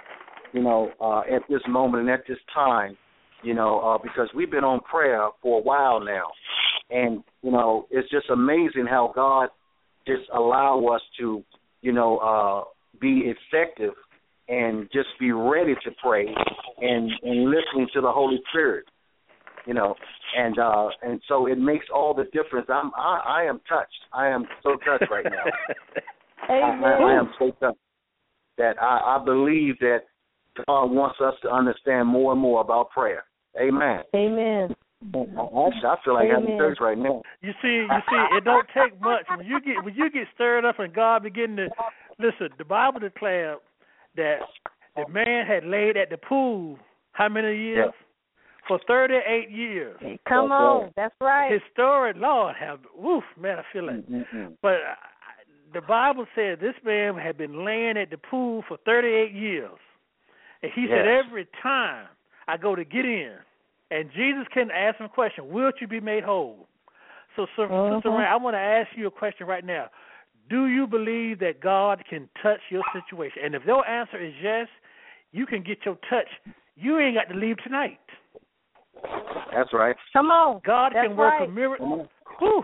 You know, uh, at this moment and at this time, you know, uh, because we've been on prayer for a while now, and you know, it's just amazing how God just allow us to, you know, uh, be effective and just be ready to pray and and listening to the Holy Spirit. You know, and uh, and so it makes all the difference. I'm I, I am touched. I am so touched right now. I, Amen. I, I am so touched that I, I believe that God wants us to understand more and more about prayer. Amen. Amen. Actually, I feel like having Amen. church right now. You see, you see, it don't take much when you get when you get stirred up and God begin to listen. The Bible declared that the man had laid at the pool how many years? Yeah. For thirty-eight years. Come That's on. right. That's right. His story, Lord, have woof, man, I feel it. Mm-hmm. But uh, the Bible said this man had been laying at the pool for thirty-eight years. And he said, Yes. every time I go to get in, and Jesus can ask him a question, will you be made whole? So, so Uh-huh. Sister Ryan, I want to ask you a question right now. Do you believe that God can touch your situation? And if your answer is yes, you can get your touch. You ain't got to leave tonight. That's right. Come on. God That's can work right. a miracle. Whew.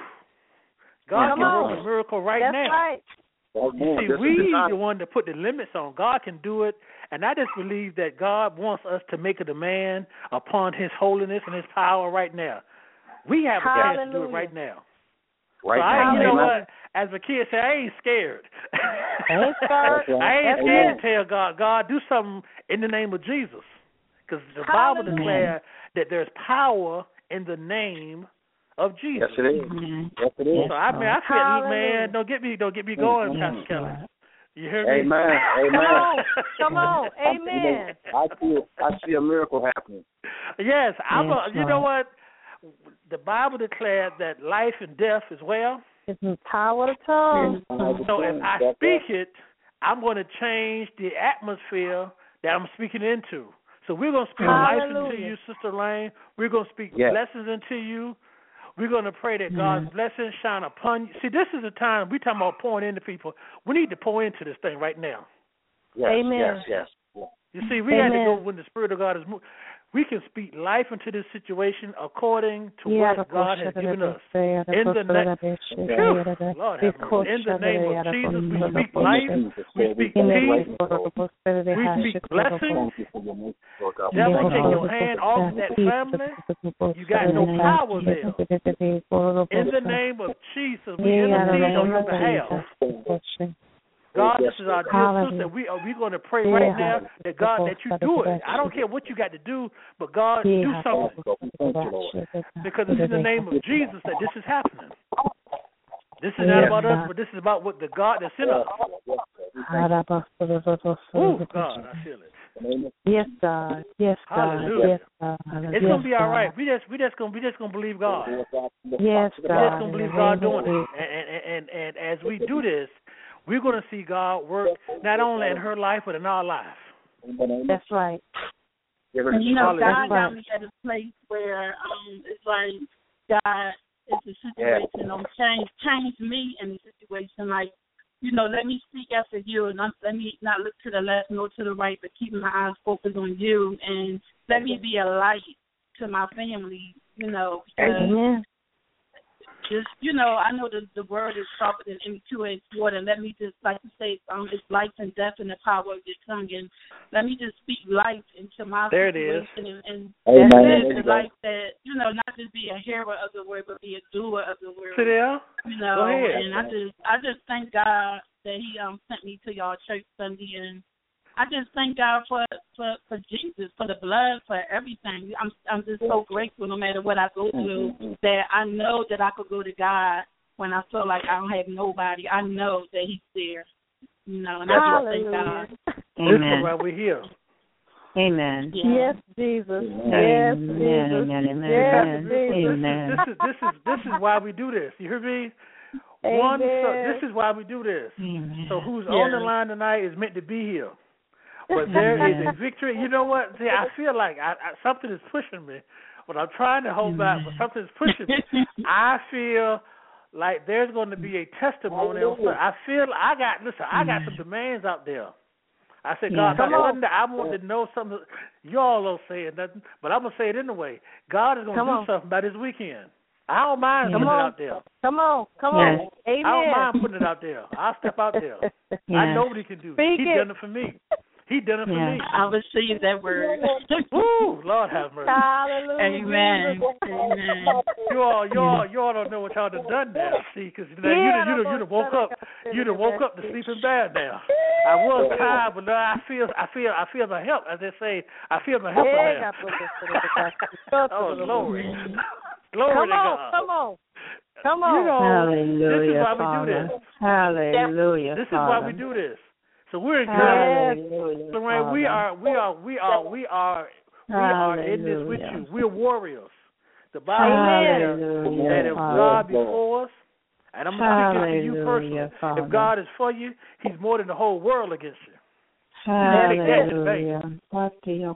God Come can on. work a miracle right That's now. right. You see, This is we the time. the one to put the limits on. God can do it, and I just believe that God wants us to make a demand upon His holiness and His power right now. We have a chance to do it Hallelujah. right now. Right So I, now. you know Amen. what? As a kid said, I ain't scared. Ain't scared. I ain't That's scared it. to tell God, God, do something in the name of Jesus. Because the Bible Hallelujah. declares that there's power in the name of Jesus. Yes, it is. Amen. Yes, it is. So I mean, I feel, Hallelujah. man, don't get me, don't get me going, Yes, Pastor Kelly. Lord. You hear me? Amen. Amen. Come on. Come on. Amen. I see, I see a miracle happening. Yes, I'm. Yes, a, you know Lord. what? The Bible declared that life and death as well. It's the power of the tongue. So if I speak it, I'm going to change the atmosphere that I'm speaking into. So we're going to speak life into Hallelujah. you, Sister Lane. We're going to speak Yes. blessings into you. We're going to pray that God's blessings shine upon you. See, this is a time we talking about pouring into people. We need to pour into this thing right now. Yes, Amen. yes, yes. You see, we got to Amen. go when the Spirit of God is moving. We can speak life into this situation according to Yeah, what God has given us. In the name, Lord have mercy. In the name of Jesus, we speak life. We speak peace. We speak blessing. Devil, take your hand off that family. You got no power there. In the name of Jesus, we intercede on your behalf. God, this is our dear sister. We are we going to pray right now that God, that you do it. I don't care what you got to do, but God, do something. Because it's in the name of Jesus that this is happening. This is not about us, but this is about what the God that's in us. Oh, God, I feel it. Yes, God. Yes, God. Hallelujah. Yes, God. It's yes, gonna be all God. right. We just we just gonna we just gonna believe God. Yes, We God. just gonna believe God doing it. And and, and and as we do this, we're gonna see God work not only in her life but in our life. That's right. And you know, Hallelujah. God got me at a place where um, it's like God is a situation. Um, change change me in the situation. Like, you know, let me seek after you, and not, let me not look to the left nor to the right, but keep my eyes focused on you, and let me be a light to my family. You know, because Amen. just, you know, I know the the word is sharper than any two-edged sword, and let me just, like you say, um, it's life and death in the power of your tongue, and let me just speak life into my There it is. situation, and, and Amen. live There you the go. life that, you know, not just be a hearer of the word, but be a doer of the word. See there? You know, Go ahead. and I just, I just thank God that He um sent me to y'all church Sunday, and I just thank God for, for, for Jesus, for the blood, for everything. I'm I'm just so grateful no matter what I go through, that I know that I could go to God when I feel like I don't have nobody. I know that He's there. You know, and I just thank God. This is Amen. why we're here. Amen. Yes, Jesus. Amen. Yes, Jesus. Amen. Amen. Yes, Amen. Jesus. Amen. This is this is this is why we do this. You hear me? One, so Amen. this is why we do this. Amen. So who's Yeah. on the line tonight is meant to be here. But there is a Amen. victory. You know what? See, I feel like I, I, something is pushing me, but I'm trying to hold back. But something is pushing me. I feel like there's going to be a testimony. I feel I got listen. I got some demands out there. I said, God, Yeah. I, want to, I want to know something. Y'all don't say it nothing, but I'm gonna say it anyway. God is gonna Come do on. something by this weekend. I don't mind Yeah. putting Come it on. out there. Come on. Come Yes. on. Amen. I don't mind putting it out there. I'll step out there. I Yes. know what He can do. Speak He it. done it for me. He done it for Yeah. me. I receive that word. Woo, Lord have mercy. Hallelujah. Amen. Amen. You all, you all, you all don't know what y'all done done now. See, because you, done- you, done- you, done- you done woke up, you done woke up to sleeping bad now. I was tired, but now I feel, I feel, I feel the help. As they say, I feel the help Yeah, now. Oh, glory, glory Come to on. God. Come on. Come on. You know, Hallelujah, this is why we do Father. this. Hallelujah, This is Father. why we do this. So we're encouraged. Hallelujah, Lorraine, we Father. are, we are, we are, we are, we are in this with you. We're warriors. The Bible says Hallelujah, that if Father. God be for us, and I'm going to speak this to you personally, Hallelujah, Father. if God is for you, He's more than the whole world against you. Hallelujah. Hallelujah.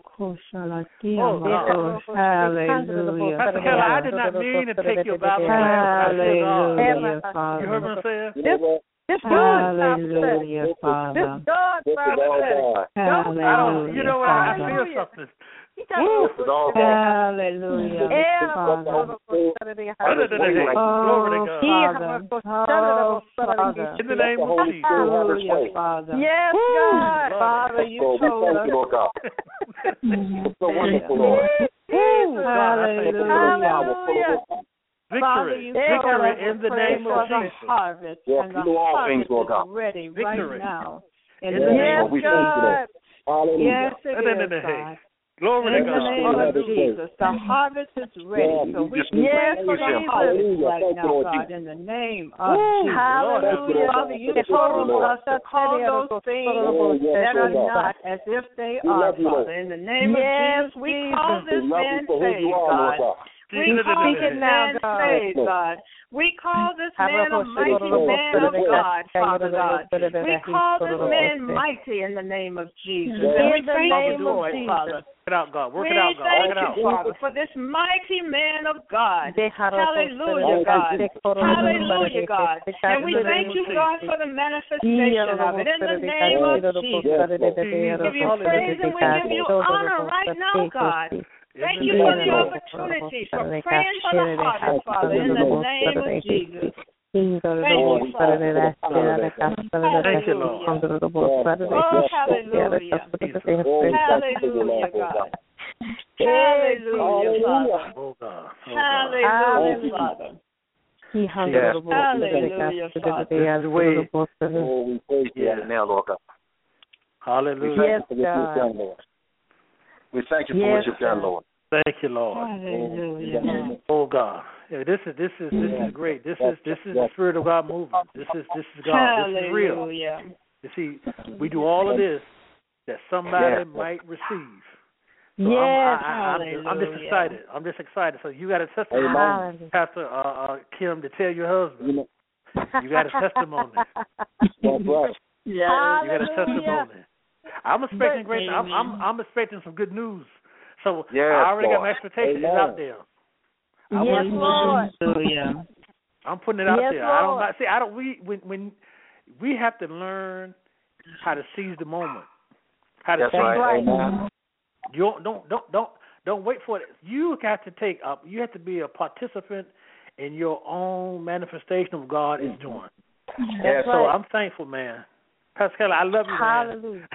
Oh, God. Hallelujah. Pastor Keller, I did not mean to take your Bible class, but I feel God. Hallelujah, You Father. heard what I'm saying? This, this good. Hallelujah, This Father. God, prophet. I don't, Hallelujah, you know what? I, I Father. feel something. Woo. Hallelujah, Yeah. Father. Glory to God. Oh, Father. Oh, Father. In the name of Jesus. Hallelujah, Father. Yes, God. Father, you told us. So wonderful, Lord. Woo, God, I thank you. Hallelujah. Hallelujah. Father, Victory. you Victory told us in the to pray name for of the Jesus. harvest, Yeah, and you the know all harvest things, Lord is God. ready Victory. right now. In In the the name name of Lord, we thank you, Lord. Jesus. Hallelujah. Yes, it No, no, no, is, no, hey. God. Glory to In the God. name of Hallelujah. Jesus, the harvest is ready. Yeah, So you we just pray Yes, for the Jesus. harvest Hallelujah. right Thank you, now, Lord God, Jesus. in the name of Woo, Jesus. Lord, that's Thank you, good. Lord Father, God, you for the victory, told Lord. us to call those things Oh, yes, that are Lord God. not as if they We are, love you, Lord. Father. In the name Yes, of Jesus, we Jesus. call We this love you man for who saved, you are, Lord God. God. We Jesus, call Jesus, this Speak it now, man God. saved, God. We call this man a mighty man of God, Father God. We call this man mighty in the name of Jesus. Yes. And we In the thank name you of for it, Jesus. Father. Work it out, God. Work We it out, God. Work thank it out. you, Father, for this mighty man of God. Hallelujah, Hallelujah, God. Hallelujah, God. And we thank you, God, for the manifestation of it in the name of Jesus. Yes, Lord. We give you praise and we give you honor right now, God. Thank you In the for name the of opportunity for praying for the harvest, Father, in the name of Jesus. Thank Oh, you, we Father. thank you for the Father. Thank you, Lord. Oh, hallelujah. Oh, we thank you for your Hallelujah, love, Lord God. Hallelujah, Father. Oh, God. Oh, God. Hallelujah, Father. Yes. Hallelujah, Father. This is the way. Oh, we praise you right now, Lord God. We Hallelujah. thank Yes, you for what you've God. done, Lord. We thank you for Yes, what you've done, God. Lord. Thank you, Lord. Hallelujah. Oh, God. Yeah, this is this is this is great. This is this is the Spirit of God moving. This is this is God. This is real. Hallelujah. You see, we do all of this that somebody Yes. might receive. So Yes, I'm, I, I, I'm, just, I'm just hallelujah. excited. I'm just excited. So you got a testimony, Amen. Pastor uh, uh, Kim, to tell your husband. You know, You got a testimony. that's right. Yeah. You got a testimony. I'm expecting But- great. I'm, I'm I'm expecting some good news. So Yes, I already got Lord. my expectations Amen. out there. I Yes, want- Lord. Hallelujah. I'm putting it out Yes, there. I don't Lord. see. I don't. We when when we have to learn how to seize the moment. How to That's seize right. right. Amen. You don't don't don't don't don't wait for it. You got to take up. You have to be a participant in your own manifestation of what God is doing. Yes, So right. I'm thankful, man. Pastor Kelly, I love you, man. Hallelujah.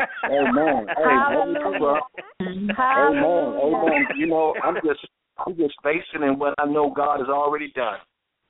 Amen. Hey, Hallelujah. well, Amen. Hallelujah. Amen. You know, I'm just I'm just basing in what I know God has already done.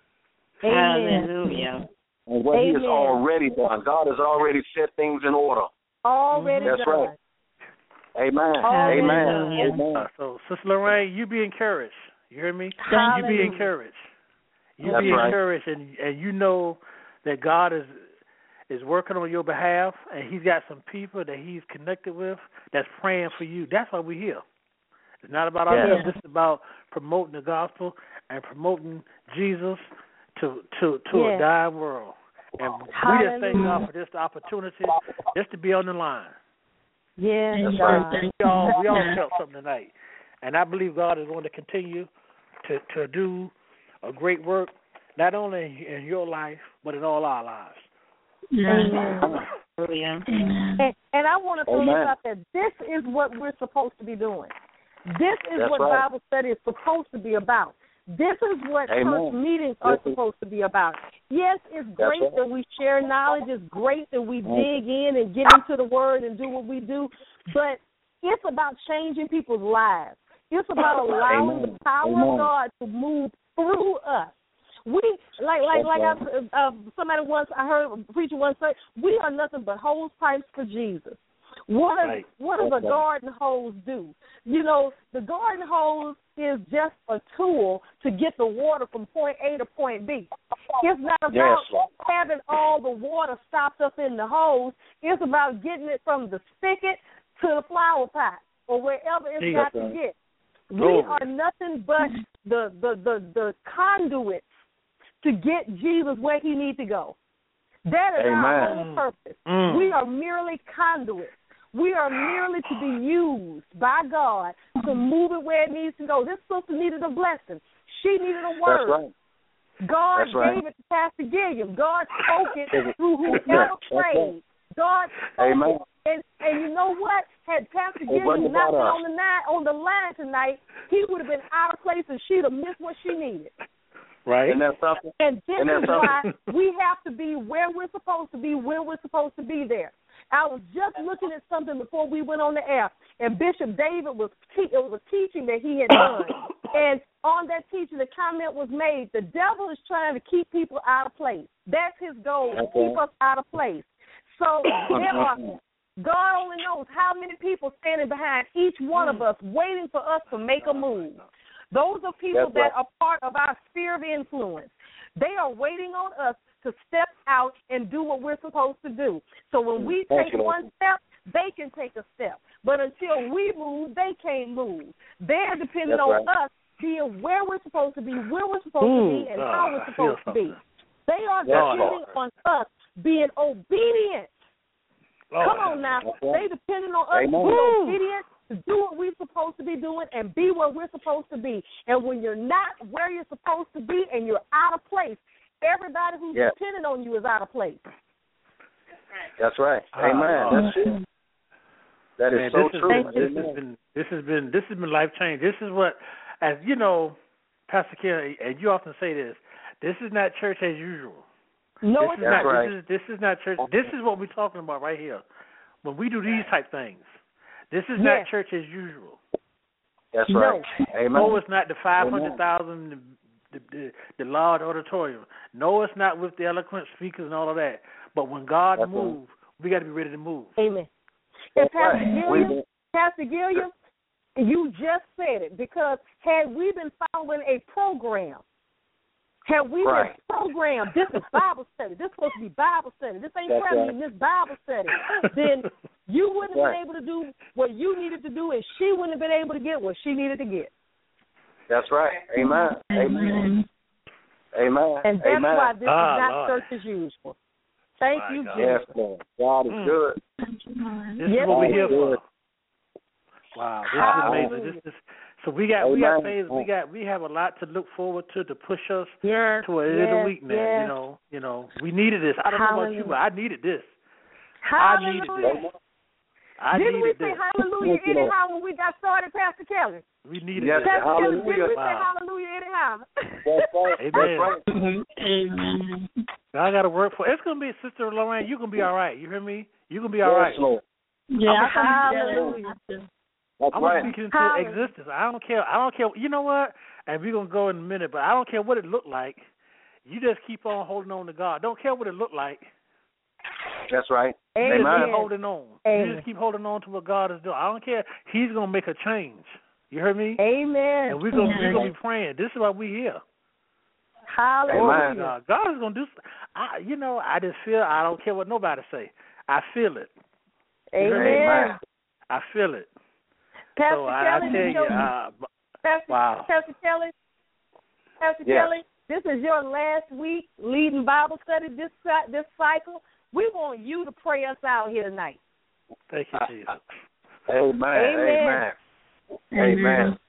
Amen. Hallelujah. And what He has Amen. already done. God has already set things in order. Already That's done. right. Amen. Already Amen. done. Amen. Uh, so, Sister Lorraine, you be encouraged. You hear me? You Hallelujah. be encouraged. You That's be right. encouraged, and and you know that God is is working on your behalf, and He's got some people that He's connected with that's praying for you. That's why we're here. It's not about Yeah. ourselves. It's about promoting the gospel and promoting Jesus to to to Yeah. a dying world. And we just thank Hallelujah. God for this opportunity just to be on the line. Yes, That's God. right. We all we all felt something tonight, and I believe God is going to continue to to do a great work, not only in your life but in all our lives. Amen. Hallelujah. And, and I want to throw Amen. this out there. This is what we're supposed to be doing. This is That's what right. Bible study is supposed to be about. This is what Amen. church meetings are This is- supposed to be about. Yes, it's That's great right. that we share knowledge. It's great that we Mm. dig in and get into the Word and do what we do. But it's about changing people's lives. It's about allowing Amen. the power Amen. of God to move through us. We like like That's like right. I, uh, somebody once I heard a preacher once say, we are nothing but hose pipes for Jesus. What does Right. what does That's a right. garden hose do? You know, the garden hose is just a tool to get the water from point A to point B. It's not about Yes, Lord. having all the water stopped up in the hose. It's about getting it from the spigot to the flower pot or wherever it's Jesus. got to get. We Glory. are nothing but the the the, the conduits to get Jesus where he needs to go. That is our Amen. whole purpose. Mm. We are merely conduits. We are merely to be used by God to move it where it needs to go. This sister needed a blessing. She needed a That's word. right. God That's right. gave it to Pastor Gilliam. God spoke it through Yeah, whoever that's right. prayed. God spoke Amen. it. And and you know what? Had Pastor It wasn't Gilliam not about been us. on the line on the line tonight, he would have been out of place and she'd have missed what she needed. Right? Isn't that something? And this And is that's why something. we have to be where we're supposed to be, when we're supposed to be there. I was just looking at something before we went on the air, and Bishop David was te- it was a teaching that he had done, and on that teaching, the comment was made, the devil is trying to keep people out of place. That's his goal, to Okay. keep us out of place. So there are, God only knows how many people standing behind each one of us waiting for us to make a move. Those are people That's that right. are part of our sphere of influence. They are waiting on us to step out and do what we're supposed to do. So when we Thank take you, Lord. one step, they can take a step. But until we move, they can't move. They're depending That's on right. us being where we're supposed to be, where we're supposed Ooh, to be, and God, how I we're feel supposed to be. something. They are Yes, depending on us being obedient. Lord. Come on now. That's right. They depending on us Amen. to be obedient, to do what we're supposed to be doing, and be where we're supposed to be. And when you're not where you're supposed to be and you're out of place, everybody who's Yes. depending on you is out of place. That's right. Ah, Amen. Lord. That's true. That is Man, so this is, true. This Amen. has been this has been this has been life changing. This is what, as you know, Pastor Kim, and you often say this. This is not church as usual. No, this it's is That's not. right. This is this is not church. This is what we're talking about right here. When we do these type things, this is not Yes. church as usual. That's No. right. Amen. No, it's not the five hundred thousand, the, the the large auditorium. No, it's not with the eloquent speakers and all of that. But when God That's right. moves, we got to be ready to move. Amen. And That's Pastor right. Gilliam, We- Pastor Gilliam, you just said it, because had we been following a program, had we Right. been programmed, this is Bible study, this is supposed to be Bible study, this ain't That's prayer right. meeting, this Bible study, then you wouldn't have Right. been able to do what you needed to do, and she wouldn't have been able to get what she needed to get. That's right. Amen. Amen. Amen. And that's Amen. why this Ah, is not Lord. church as usual. Thank My you, God. Yes, Jesus. Lord. God is Mm. good. This Yes, is what we're it here is. for. Wow, this is Hallelujah. amazing. This is so we got we got Amen. things we got we have a lot to look forward to to push us Yes, to an end of the yes, week now. yes. You know, you know, we needed this. I don't know about you, but I needed this. I needed Hallelujah. this. I Didn't we needed say this. hallelujah Thank you, Lord. anyhow when we got started, Pastor Kelly? We needed Yes, this. Pastor Kelly, hallelujah. didn't we say Wow. hallelujah anyhow? That's right. Amen. That's right. Amen. I got to work for. It's gonna be Sister Lorraine. You gonna be all right. You hear me? You gonna be all right. Yes, Lord. Yeah, I Hallelujah. think That's I'm right. speaking into Hallelujah. existence. I don't care. I don't care. You know what? And we're gonna go in a minute, but I don't care what it looked like. You just keep on holding on to God. Don't care what it looked like. That's right. You just Amen. keep holding on. Amen. You just keep holding on to what God is doing. I don't care. He's gonna make a change. You heard me? Amen. And we're gonna we're gonna be praying. This is why we here. Hallelujah. Glory to God. God is gonna do. I, you know, I just feel. I don't care what nobody say. I feel it. Amen. I feel it. Pastor so I, I Kelly, tell this you, your- uh, Pastor, wow. Pastor Kelly, Pastor Yes. Kelly, this is your last week leading Bible study this cy- this cycle. We want you to pray us out here tonight. Thank you, Jesus. Amen. Amen. Amen. Amen.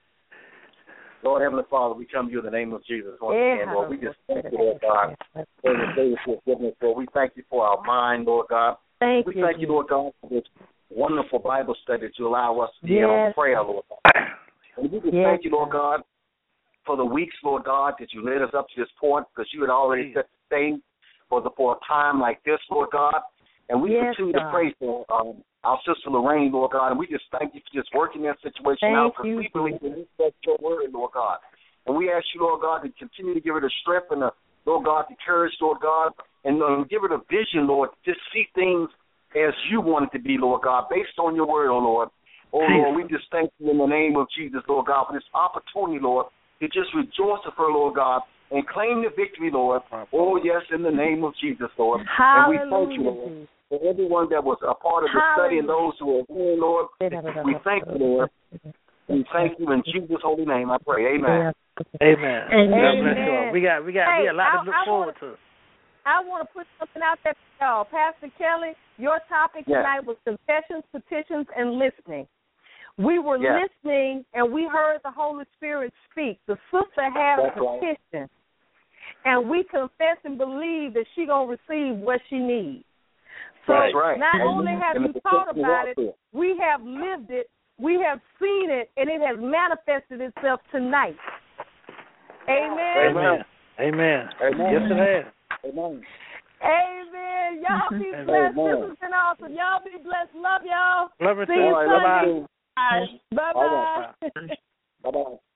Lord Heavenly Father, we come to you in the name of Jesus once Yeah. again, Lord. We just thank you, Lord God, for the day of your goodness, Lord. We thank you for our mind, Lord God. Thank We you. thank you, Lord God, for this wonderful Bible study to allow us to be in on Yes. prayer, Lord God. And we just Yes. thank you, Lord God, for the weeks, Lord God, that you led us up to this point, because you had already set the stage for the for a time like this, Lord God. And we Yes, continue God. to pray for um, our sister Lorraine, Lord God, and we just thank you for just working that situation out, Thank because you, we believe that you said your word, Lord God. And we ask you, Lord God, to continue to give her the strength and the, Lord God, the courage, Lord God, and uh, give her the vision, Lord, to just see things as you want it to be, Lord God, based on your word, oh Lord. Oh, Lord, we just thank you in the name of Jesus, Lord God, for this opportunity, Lord, to just rejoice with her, Lord God, and claim the victory, Lord. Oh, yes, in the name of Jesus, Lord. And we thank you, Lord, for everyone that was a part of the study and those who are here, Lord. We thank you, Lord. We thank you in Jesus' holy name, I pray. Amen. Amen. Amen. God bless you all. We got we got Hey, we got a lot I- to look I forward wanna- to. I want to put something out there for y'all. Pastor Kelly, your topic Yes. tonight was confessions, petitions, and listening. We were Yes. listening, and we heard the Holy Spirit speak. The sister had That's a right. petition, and we confess and believe that she going to receive what she needs. So That's right. not Amen. only have And you the thought petition about walk it, we have lived it, we have seen it, and it has manifested itself tonight. Amen. Amen. Amen. Amen. Yes, it has. Amen. Amen. Y'all be Amen. blessed. This Amen. has been awesome. Y'all be blessed. Love y'all. Love her See too. you All right, Sunday. bye-bye. Bye-bye. Bye-bye.